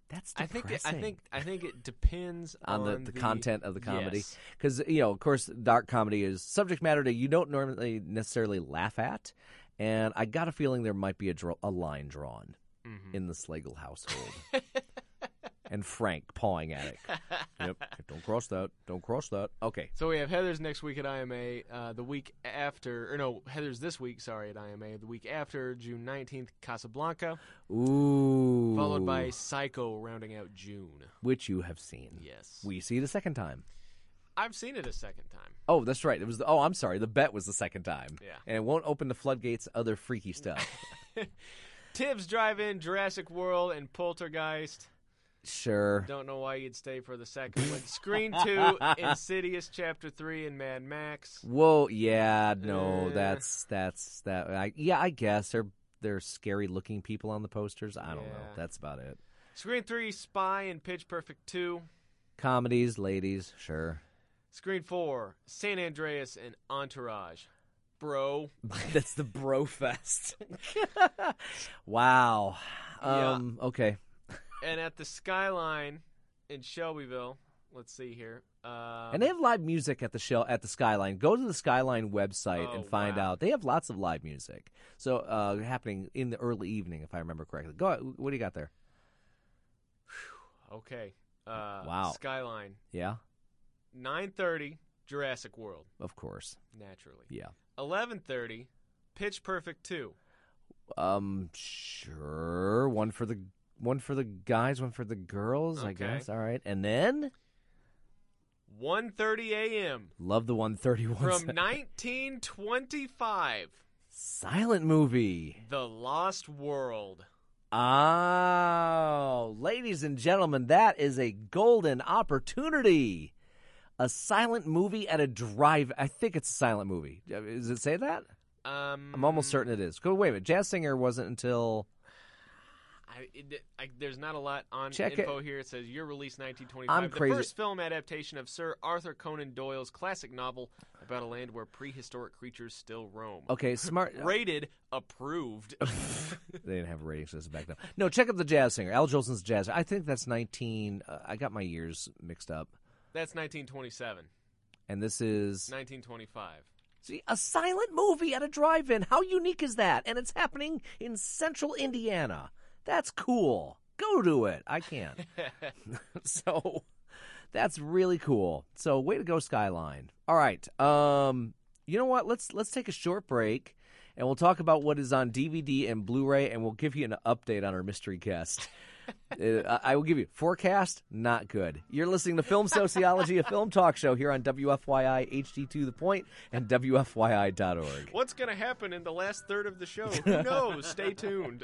That's I think it, I depressing. think I think it depends on, on the, the, the content of the comedy. Yes. Because, you know, of course, dark comedy is subject matter that you don't normally necessarily laugh at. And I got a feeling there might be a, draw, a line drawn Mhm. in the Slagle household. And Frank pawing at it. Yep. Don't cross that. Don't cross that. Okay. So we have Heather's next week at I M A. Uh, the week after, or no, Heather's this week. Sorry, at I M A. The week after, June nineteenth, Casablanca. Ooh. Followed by Psycho, rounding out June. Which you have seen. Yes. We see it a second time. I've seen it a second time. Oh, that's right. It was. The, oh, I'm sorry. The bet was the second time. Yeah. And it won't open the floodgates to other freaky stuff. Tibbs Drive-In, Jurassic World, and Poltergeist. Sure. Don't know why you'd stay for the second one. Screen two, Insidious Chapter three, and Mad Max. Whoa, yeah, no, Eh. that's that's that. I, yeah, I guess they're they're scary looking people on the posters. I don't know. Yeah. That's about it. Screen three, Spy, and Pitch Perfect two. Comedies, ladies, sure. Screen four, San Andreas and Entourage. Bro. That's the bro fest. Wow. Um. Okay. And at the Skyline in Shelbyville, let's see here. Um, And they have live music at the show at the Skyline. Go to the Skyline website Oh, and find wow. out. They have lots of live music. So uh, happening in the early evening, if I remember correctly. Go. ahead. What do you got there? okay. Uh, Wow. Skyline. Yeah. nine thirty, Jurassic World. Of course. Naturally. Yeah. eleven thirty, Pitch Perfect two. Um. Sure. One for the one for the guys. One for the girls. I Okay. guess. All right. And then one thirty a.m. love the one thirty-one from nineteen twenty-five. silent movie. The Lost World. Oh, ladies and gentlemen, that is a golden opportunity. A silent movie at a drive. I think it's a silent movie. Does it say that? Um, I'm almost certain it is. Go wait a minute. Jazz Singer wasn't until. I, it, I, there's not a lot on Check info it. here. It says year release nineteen twenty-five. I'm the crazy. first film adaptation of Sir Arthur Conan Doyle's classic novel about a land where prehistoric creatures still roam. Okay, smart. Rated approved. They didn't have a rating system back then. No, check out the Jazz Singer. Al Jolson's Jazz. I think that's nineteen. Uh, I got my years mixed up. That's nineteen twenty-seven. And this is nineteen twenty-five. See, a silent movie at a drive-in. How unique is that? And it's happening in central Indiana. That's cool. Go to it. I can't. So that's really cool. So way to go, Skyline. All right. Um, you know what? Let's let's take a short break, and we'll talk about what is on D V D and Blu-ray, and we'll give you an update on our mystery guest. uh, I will give you forecast. Not good. You're listening to Film Sociology, a film talk show here on W F Y I H D two The Point and W F Y I dot org. What's going to happen in the last third of the show? Who knows? Stay tuned.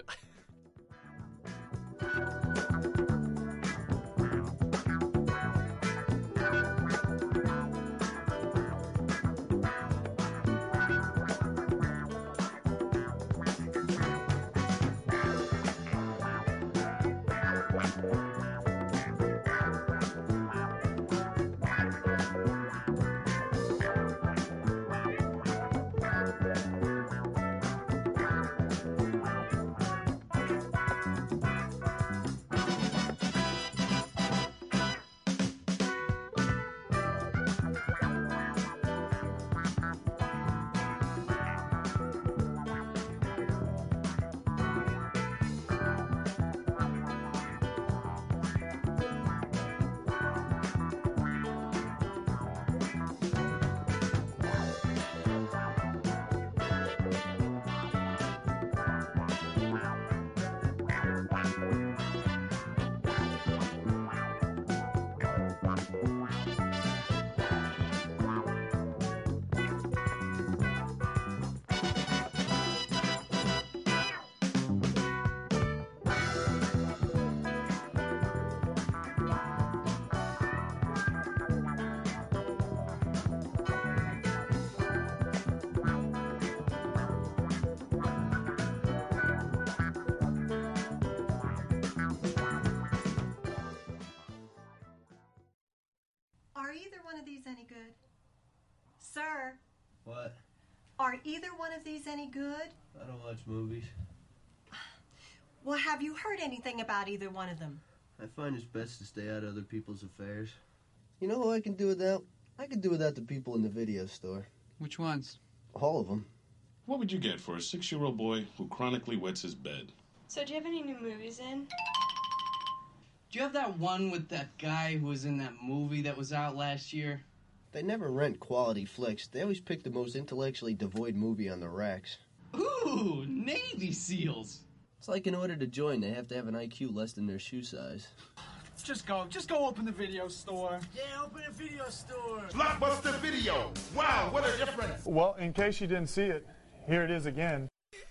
Are either one of these any good? Sir, What? are either one of these any good? I don't watch movies. Well, have you heard anything about either one of them? I find it's best to stay out of other people's affairs. You know who I can do without? I can do without the people in the video store. Which ones? All of them. What would you get for a six-year-old boy who chronically wets his bed? So, do you have any new movies in? Do you have that one with that guy who was in that movie that was out last year? They never rent quality flicks. They always pick the most intellectually devoid movie on the racks. Ooh, Navy SEALs. It's like in order to join, they have to have an I Q less than their shoe size. Just go. Just go open the video store. Yeah, open a video store. Blockbuster Video. Wow, what a difference. Well, in case you didn't see it, here it is again.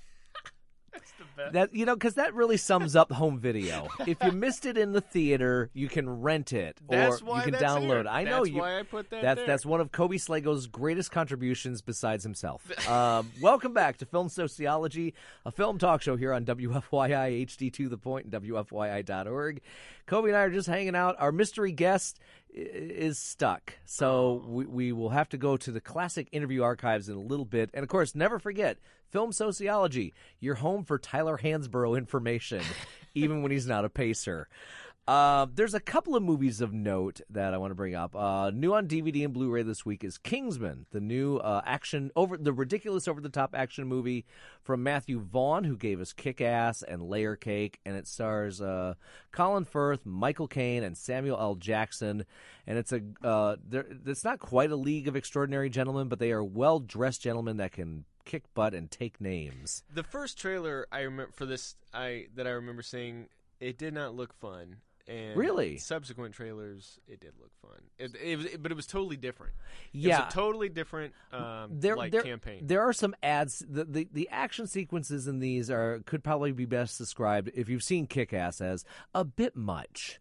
That's the best. That you know, because that really sums up home video. If you missed it in the theater, you can rent it or That's why you can that's download here. it. I know That's you. why I put that That's there. that's one of Kobe Slago's greatest contributions besides himself. um, welcome back to Film Sociology, a film talk show here on W F Y I H D to the point and W F Y I dot org. Kobe and I are just hanging out. Our mystery guest is stuck, so we, we will have to go to the classic interview archives in a little bit. And, of course, never forget, Film Sociology, your home for Tyler Hansborough information, even when he's not a pacer. Uh, there's a couple of movies of note that I want to bring up. Uh, new on D V D and Blu-ray this week is Kingsman, the new uh, action over the ridiculous over-the-top action movie from Matthew Vaughn, who gave us Kick-Ass and Layer Cake, and it stars uh, Colin Firth, Michael Caine, and Samuel L. Jackson. And it's a uh, it's not quite a League of Extraordinary Gentlemen, but they are well-dressed gentlemen that can kick butt and take names. The first trailer I remember for this, I that I remember seeing, it did not look fun. And Really? subsequent trailers, it did look fun. It, it was, but it was totally different. Yeah. it was a totally different um, there, like there, campaign. There are some ads. The, the the action sequences in these are could probably be best described, if you've seen Kick-Ass, as a bit much.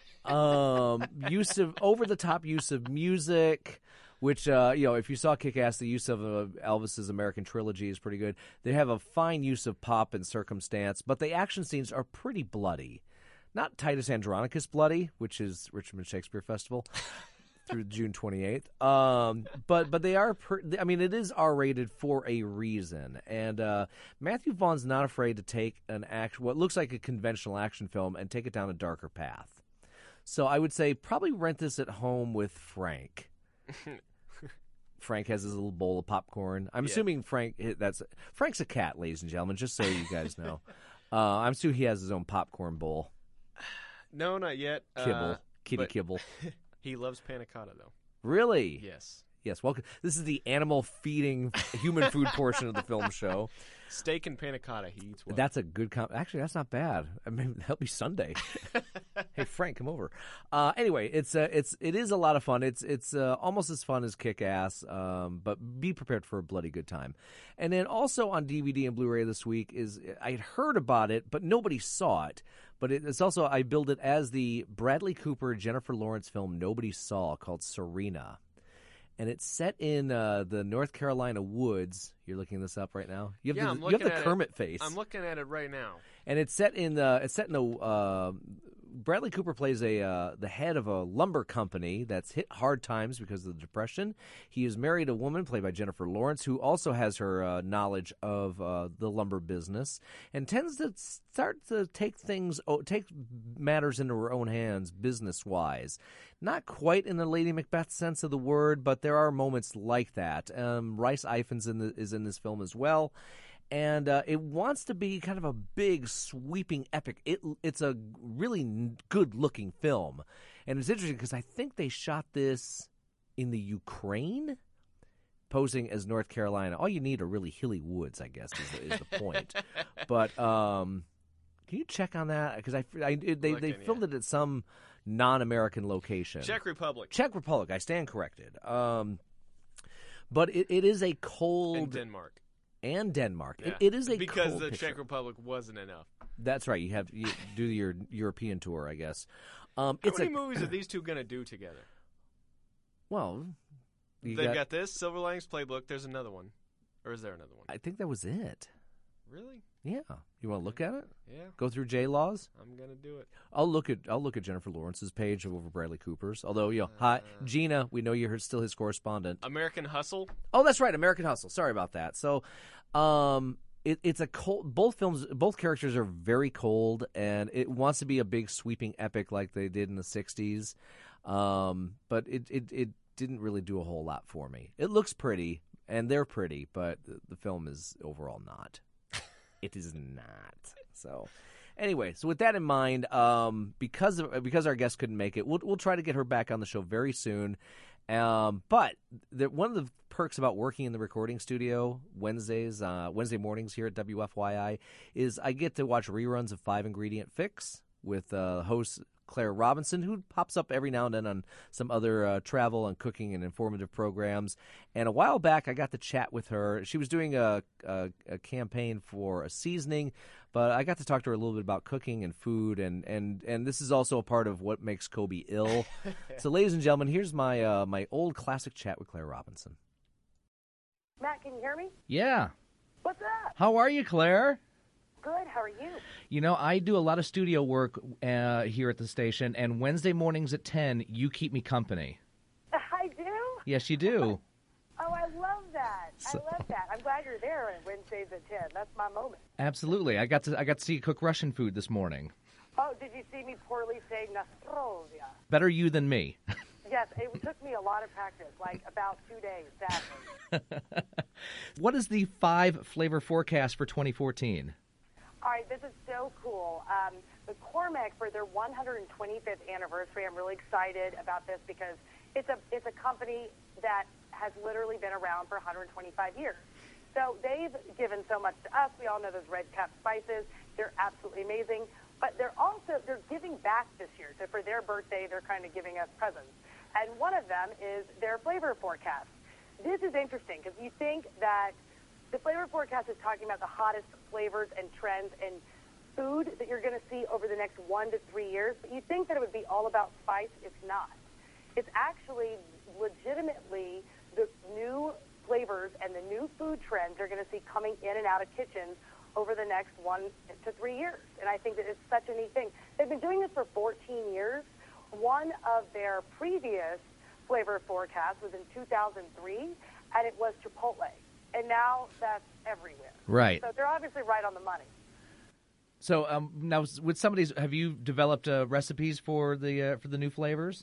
um, use of over the top use of music. Which, uh, you know, if you saw Kick-Ass, the use of uh, Elvis's American Trilogy is pretty good. They have a fine use of pop and circumstance, but the action scenes are pretty bloody. Not Titus Andronicus bloody, which is Richmond Shakespeare Festival through June twenty-eighth. Um, but but they are, per, I mean, it is R-rated for a reason. And uh, Matthew Vaughn's not afraid to take an act, what looks like a conventional action film and take it down a darker path. So I would say probably rent this at home with Frank. Frank has his little bowl of popcorn. I'm Yeah. assuming Frank that's Frank's a cat, ladies and gentlemen, just so you guys know. uh, I'm assuming he has his own popcorn bowl. No, not yet. Kibble. Uh, Kitty but kibble. He loves panna cotta, though. Really? Yes. Yes. Welcome. This is the animal feeding human food portion of the film show. Steak and panna cotta, he eats well. That's a good com- Actually, that's not bad. I mean, that'll be Sunday. Hey, Frank, come over. Uh, anyway, it's uh, it's it is a lot of fun. It's it's uh, almost as fun as Kick-Ass, um, but be prepared for a bloody good time. And then also on D V D and Blu-ray this week is I had heard about it, but nobody saw it. But it's also I billed it as the Bradley Cooper Jennifer Lawrence film nobody saw called Serena. And it's set in uh, the North Carolina woods. You're looking this up right now. You have yeah, the, I'm you looking have the at Kermit it. face. I'm looking at it right now. And it's set in the. It's set in a. Uh, Bradley Cooper plays a uh, the head of a lumber company that's hit hard times because of the Depression. He is married a woman played by Jennifer Lawrence who also has her uh, knowledge of uh, the lumber business and tends to start to take things, take matters into her own hands business wise. Not quite in the Lady Macbeth sense of the word, but there are moments like that. Um, Rhys Ifans in the, is in this film as well. And uh, it wants to be kind of a big, sweeping epic. It, it's a really good-looking film. And it's interesting because I think they shot this in the Ukraine, posing as North Carolina. All you need are really hilly woods, I guess, is the, is the point. But um, can you check on that? Because I, I, they, Looking, they filmed yeah. it at some non-American location. Czech Republic. Czech Republic. I stand corrected. Um, but it, it is a cold... And Denmark. And Denmark. Yeah. It, it is a because cold the picture. Czech Republic wasn't enough. That's right. You have you do your European tour, I guess. Um, How it's many a, movies are these two going to do together? Well, you they've got, got, this Silver Linings Playbook. There's another one, or is there another one? I think that was it. Really? Yeah. You want to look at it? Yeah. Go through J Laws. I'm gonna do it. I'll look at I'll look at Jennifer Lawrence's page over Bradley Cooper's. Although, you know, hi Gina, we know you're still his correspondent. American Hustle. Oh, that's right, American Hustle. Sorry about that. So, um, it, it's a cold. Both films, both characters are very cold, and it wants to be a big sweeping epic like they did in the sixties. Um, but it, it it didn't really do a whole lot for me. It looks pretty, and they're pretty, but the, the film is overall not. It is not. So, anyway, so with that in mind, um, because of, because our guest couldn't make it, we'll we'll try to get her back on the show very soon. Um, but the, one of the perks about working in the recording studio Wednesdays, uh, Wednesday mornings here at W F Y I is I get to watch reruns of Five Ingredient Fix with uh, host Claire Robinson, who pops up every now and then on some other uh, travel and cooking and informative programs. And a while back, I got to chat with her. She was doing a, a, a campaign for a seasoning, but I got to talk to her a little bit about cooking and food, and, and, and this is also a part of what makes Kobe ill. So, ladies and gentlemen, here's my uh, my old classic chat with Claire Robinson. Matt, can you hear me? Yeah. What's up? How are you, Claire? Good. How are you? You know, I do a lot of studio work uh, here at the station, and Wednesday mornings at ten, you keep me company. I do? Yes, you do. Oh, I love that. So, I love that. I'm glad you're there on Wednesdays at ten. That's my moment. Absolutely. I got to I got to see you cook Russian food this morning. Oh, did you see me poorly say Nostrovia? Better you than me. Yes, it took me a lot of practice, like about two days, sadly. What is the five flavor forecast for twenty fourteen? All right, this is so cool. Um, McCormick, for their one hundred twenty-fifth anniversary, I'm really excited about this because it's a it's a company that has literally been around for one hundred twenty-five years. So they've given so much to us. We all know those red cap spices. They're absolutely amazing. But they're also, they're giving back this year. So for their birthday, they're kind of giving us presents. And one of them is their flavor forecast. This is interesting because you think that the flavor forecast is talking about the hottest flavors and trends and food that you're going to see over the next one to three years. But you think that it would be all about spice. It's not. It's actually legitimately the new flavors and the new food trends they're going to see coming in and out of kitchens over the next one to three years. And I think that it's such a neat thing. They've been doing this for fourteen years. One of their previous flavor forecasts was in two thousand three, and it was Chipotle. And now that's everywhere. Right. So they're obviously right on the money. So um, now, with some of these, have you developed uh, recipes for the uh, for the new flavors?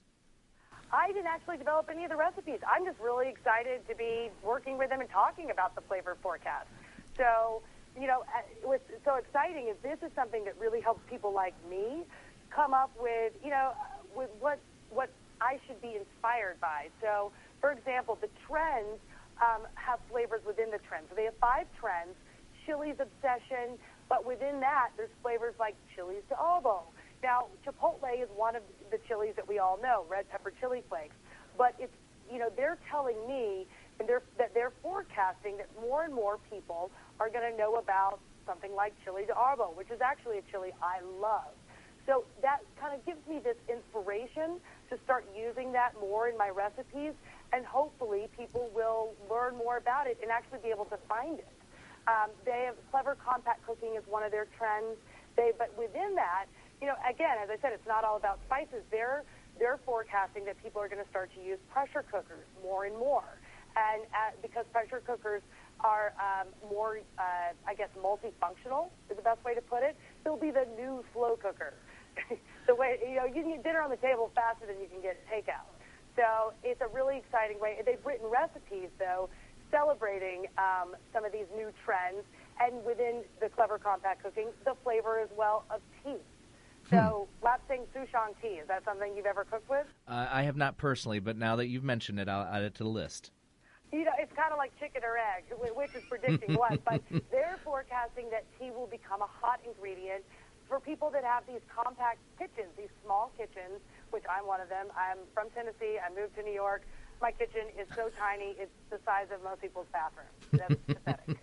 I didn't actually develop any of the recipes. I'm just really excited to be working with them and talking about the flavor forecast. So, you know, what's so exciting is this is something that really helps people like me come up with, you know, with what what I should be inspired by. So, for example, the trends um, have flavors within the trends. So they have five trends: Chili's obsession, but within that, there's flavors like Chili's de Albo. Now, Chipotle is one of the chilies that we all know, red pepper chili flakes. But it's, you know, they're telling me and they're, that they're forecasting that more and more people are going to know about something like Chili de Albo, which is actually a chili I love. So that kind of gives me this inspiration to start using that more in my recipes, and hopefully people will learn more about it and actually be able to find it. Um, they have clever compact cooking is one of their trends. They, but within that, you know, again, as I said, it's not all about spices. They're they're forecasting that people are going to start to use pressure cookers more and more, and uh, because pressure cookers are um, more, uh, I guess, multifunctional is the best way to put it. They'll be the new slow cooker. The way, you know, you can get dinner on the table faster than you can get takeout. So it's a really exciting way. They've written recipes, though, celebrating um, some of these new trends, and within the clever compact cooking, the flavor as well of tea. So hmm. Lapsang Souchong tea, is that something you've ever cooked with? Uh, I have not personally, but now that you've mentioned it, I'll add it to the list. You know, it's kind of like chicken or egg, which is predicting what, but they're forecasting that tea will become a hot ingredient for people that have these compact kitchens, these small kitchens, which I'm one of them. I'm from Tennessee. I moved to New York. My kitchen is so tiny, it's the size of most people's bathroom. That's pathetic.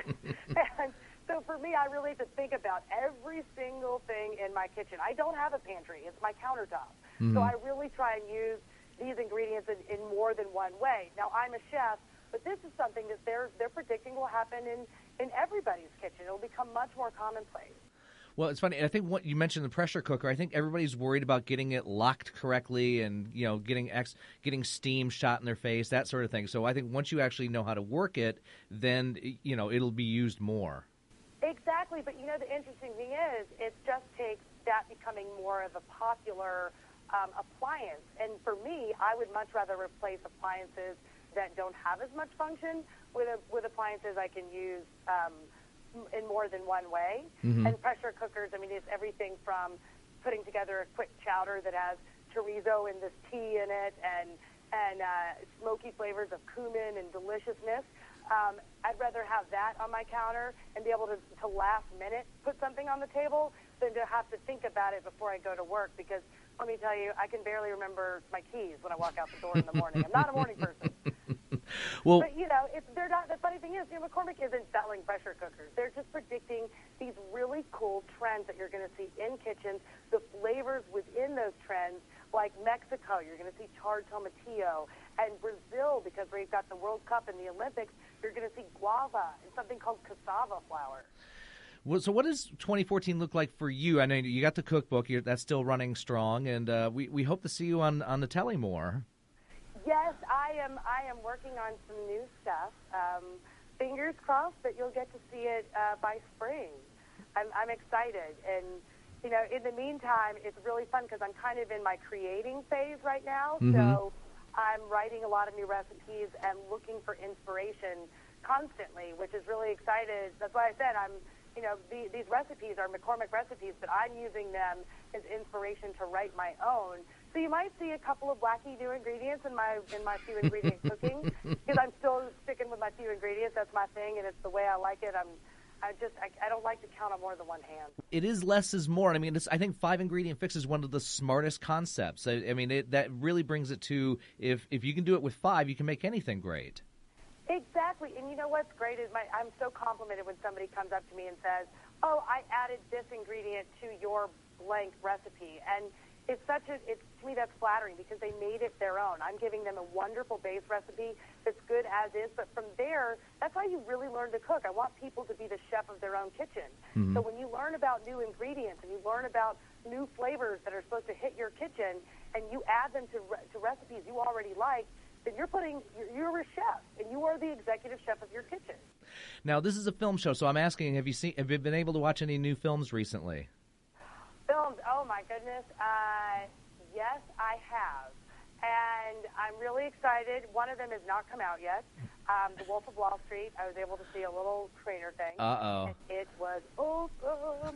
And so for me, I really have to think about every single thing in my kitchen. I don't have a pantry. It's my countertop. Mm-hmm. So I really try and use these ingredients in, in more than one way. Now, I'm a chef, but this is something that they're they're predicting will happen in, in everybody's kitchen. It will become much more commonplace. Well, it's funny. I think what you mentioned, the pressure cooker, I think everybody's worried about getting it locked correctly and, you know, getting ex, getting steam shot in their face, that sort of thing. So I think once you actually know how to work it, then, you know, it'll be used more. Exactly, but you know, the interesting thing is, it just takes that becoming more of a popular um, appliance. And for me, I would much rather replace appliances that don't have as much function with a, with appliances I can use um, in more than one way. Mhm. And pressure cookers, I mean, it's everything from putting together a quick chowder that has chorizo and this tea in it and and uh, smoky flavors of cumin and deliciousness. Um, I'd rather have that on my counter and be able to, to last minute put something on the table than to have to think about it before I go to work, because let me tell you, I can barely remember my keys when I walk out the door in the morning. I'm not a morning person. Well, But, you know, it's, they're not, the funny thing is, you know, McCormick isn't selling pressure cookers. They're just predicting these really cool trends that you're going to see in kitchens, the flavors within those trends, like Mexico, you're going to see charred tomatillo, and Brazil, because we've got the World Cup and the Olympics, you're going to see guava and something called cassava flour. Well, so what does twenty fourteen look like for you? I know you got the cookbook. You're, that's still running strong, and uh, we, we hope to see you on, on the telly more. Yes, I am. I am working on some new stuff. Um, fingers crossed that you'll get to see it uh, by spring. I'm, I'm excited, and you know, in the meantime, it's really fun because I'm kind of in my creating phase right now. Mhm. So I'm writing a lot of new recipes and looking for inspiration constantly, which is really excited. That's why I said I'm. You know, the, these recipes are McCormick recipes, but I'm using them as inspiration to write my own. So you might see a couple of wacky new ingredients in my in my few ingredient cooking, because I'm still sticking with my few ingredients. That's my thing, and it's the way I like it. I'm, I just I, I don't like to count on more than one hand. It is less is more. I mean, it's, I think five ingredient fix is one of the smartest concepts. I, I mean, it, that really brings it to if if you can do it with five, you can make anything great. Exactly, and you know what's great is my, I'm so complimented when somebody comes up to me and says, "Oh, I added this ingredient to your blank recipe," and it's such a, it's to me that's flattering because they made it their own. I'm giving them a wonderful base recipe that's good as is, but from there, that's how you really learn to cook. I want people to be the chef of their own kitchen. Mhm. So when you learn about new ingredients and you learn about new flavors that are supposed to hit your kitchen, and you add them to re- to recipes you already like, then you're putting, you're, you're a chef, and you are the executive chef of your kitchen. Now, this is a film show, so I'm asking: Have you seen? Have you been able to watch any new films recently? Films, oh my goodness. Uh, yes, I have. And I'm really excited. One of them has not come out yet. Um, The Wolf of Wall Street. I was able to see a little trailer thing. Uh-oh. And it was awesome.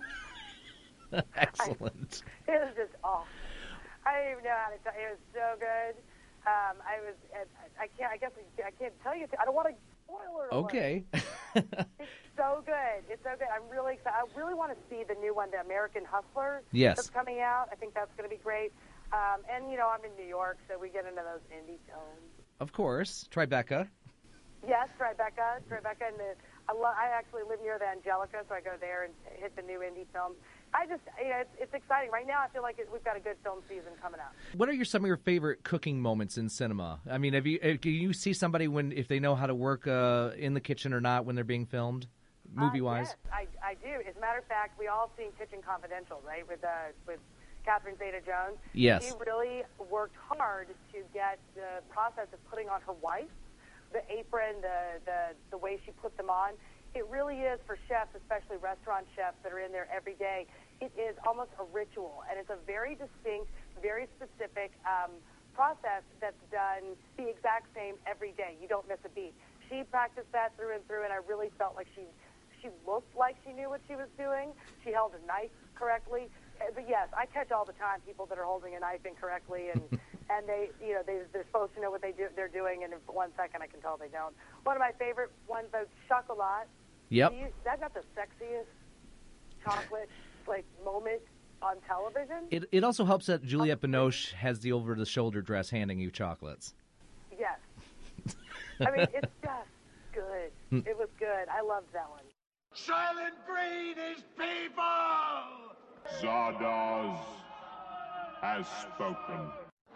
Excellent. I, it was just awesome. I don't even know how to tell you. It was so good. Um, I was, I can't, I guess I can't tell you. I don't want to spoiler alert. Okay. It's so good. It's so good. I'm really excited. I really want to see the new one, The American Hustler. Yes. That's coming out. I think that's going to be great. Um, and, you know, I'm in New York, so we get into those indie films. Of course, Tribeca. Yes, Tribeca. Tribeca. And the, I, lo- I actually live near the Angelica, so I go there and hit the new indie films. I just, you know, it's, it's exciting. Right now, I feel like it, we've got a good film season coming up. What are your some of your favorite cooking moments in cinema? I mean, have you if, do you see somebody when if they know how to work uh, in the kitchen or not when they're being filmed, movie wise? Uh, yes, I, I do. As a matter of fact, we all seen Kitchen Confidential, right, with uh, with Catherine Zeta-Jones. Yes. She really worked hard to get the process of putting on her wife, the apron, the the the way she put them on. It really is for chefs, especially restaurant chefs that are in there every day. It is almost a ritual, and it's a very distinct, very specific um, process that's done the exact same every day. You don't miss a beat. She practiced that through and through, and I really felt like she she looked like she knew what she was doing. She held a knife correctly. Uh, But yes, I catch all the time people that are holding a knife incorrectly, and and they, you know, they they're supposed to know what they do they're doing, and in one second I can tell they don't. One of my favorite ones is chocolat. Yep. Do you, that's not the sexiest chocolate like moment on television. It it also helps that Juliette Binoche has the over the shoulder dress handing you chocolates. Yes. I mean, it's just good. It was good. I loved that one. Silent breed is people! Zardoz has spoken.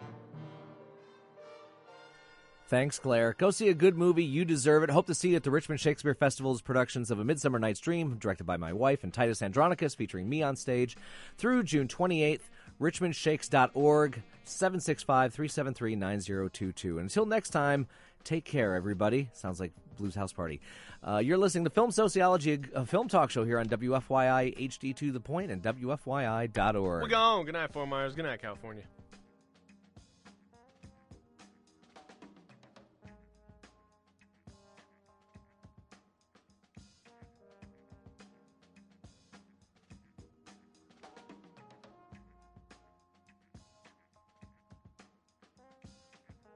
Thanks, Claire. Go see a good movie. You deserve it. Hope to see you at the Richmond Shakespeare Festival's productions of A Midsummer Night's Dream, directed by my wife and Titus Andronicus, featuring me on stage, through June twenty-eighth. richmond shakes dot org, seven six five, three seven three, nine zero two two. Until next time, take care, everybody. Sounds like Blues House Party. Uh, you're listening to Film Sociology, a film talk show here on W F Y I H D to the Point and W F Y I dot org. We're gone. Good night, Fort Myers. Good night, California.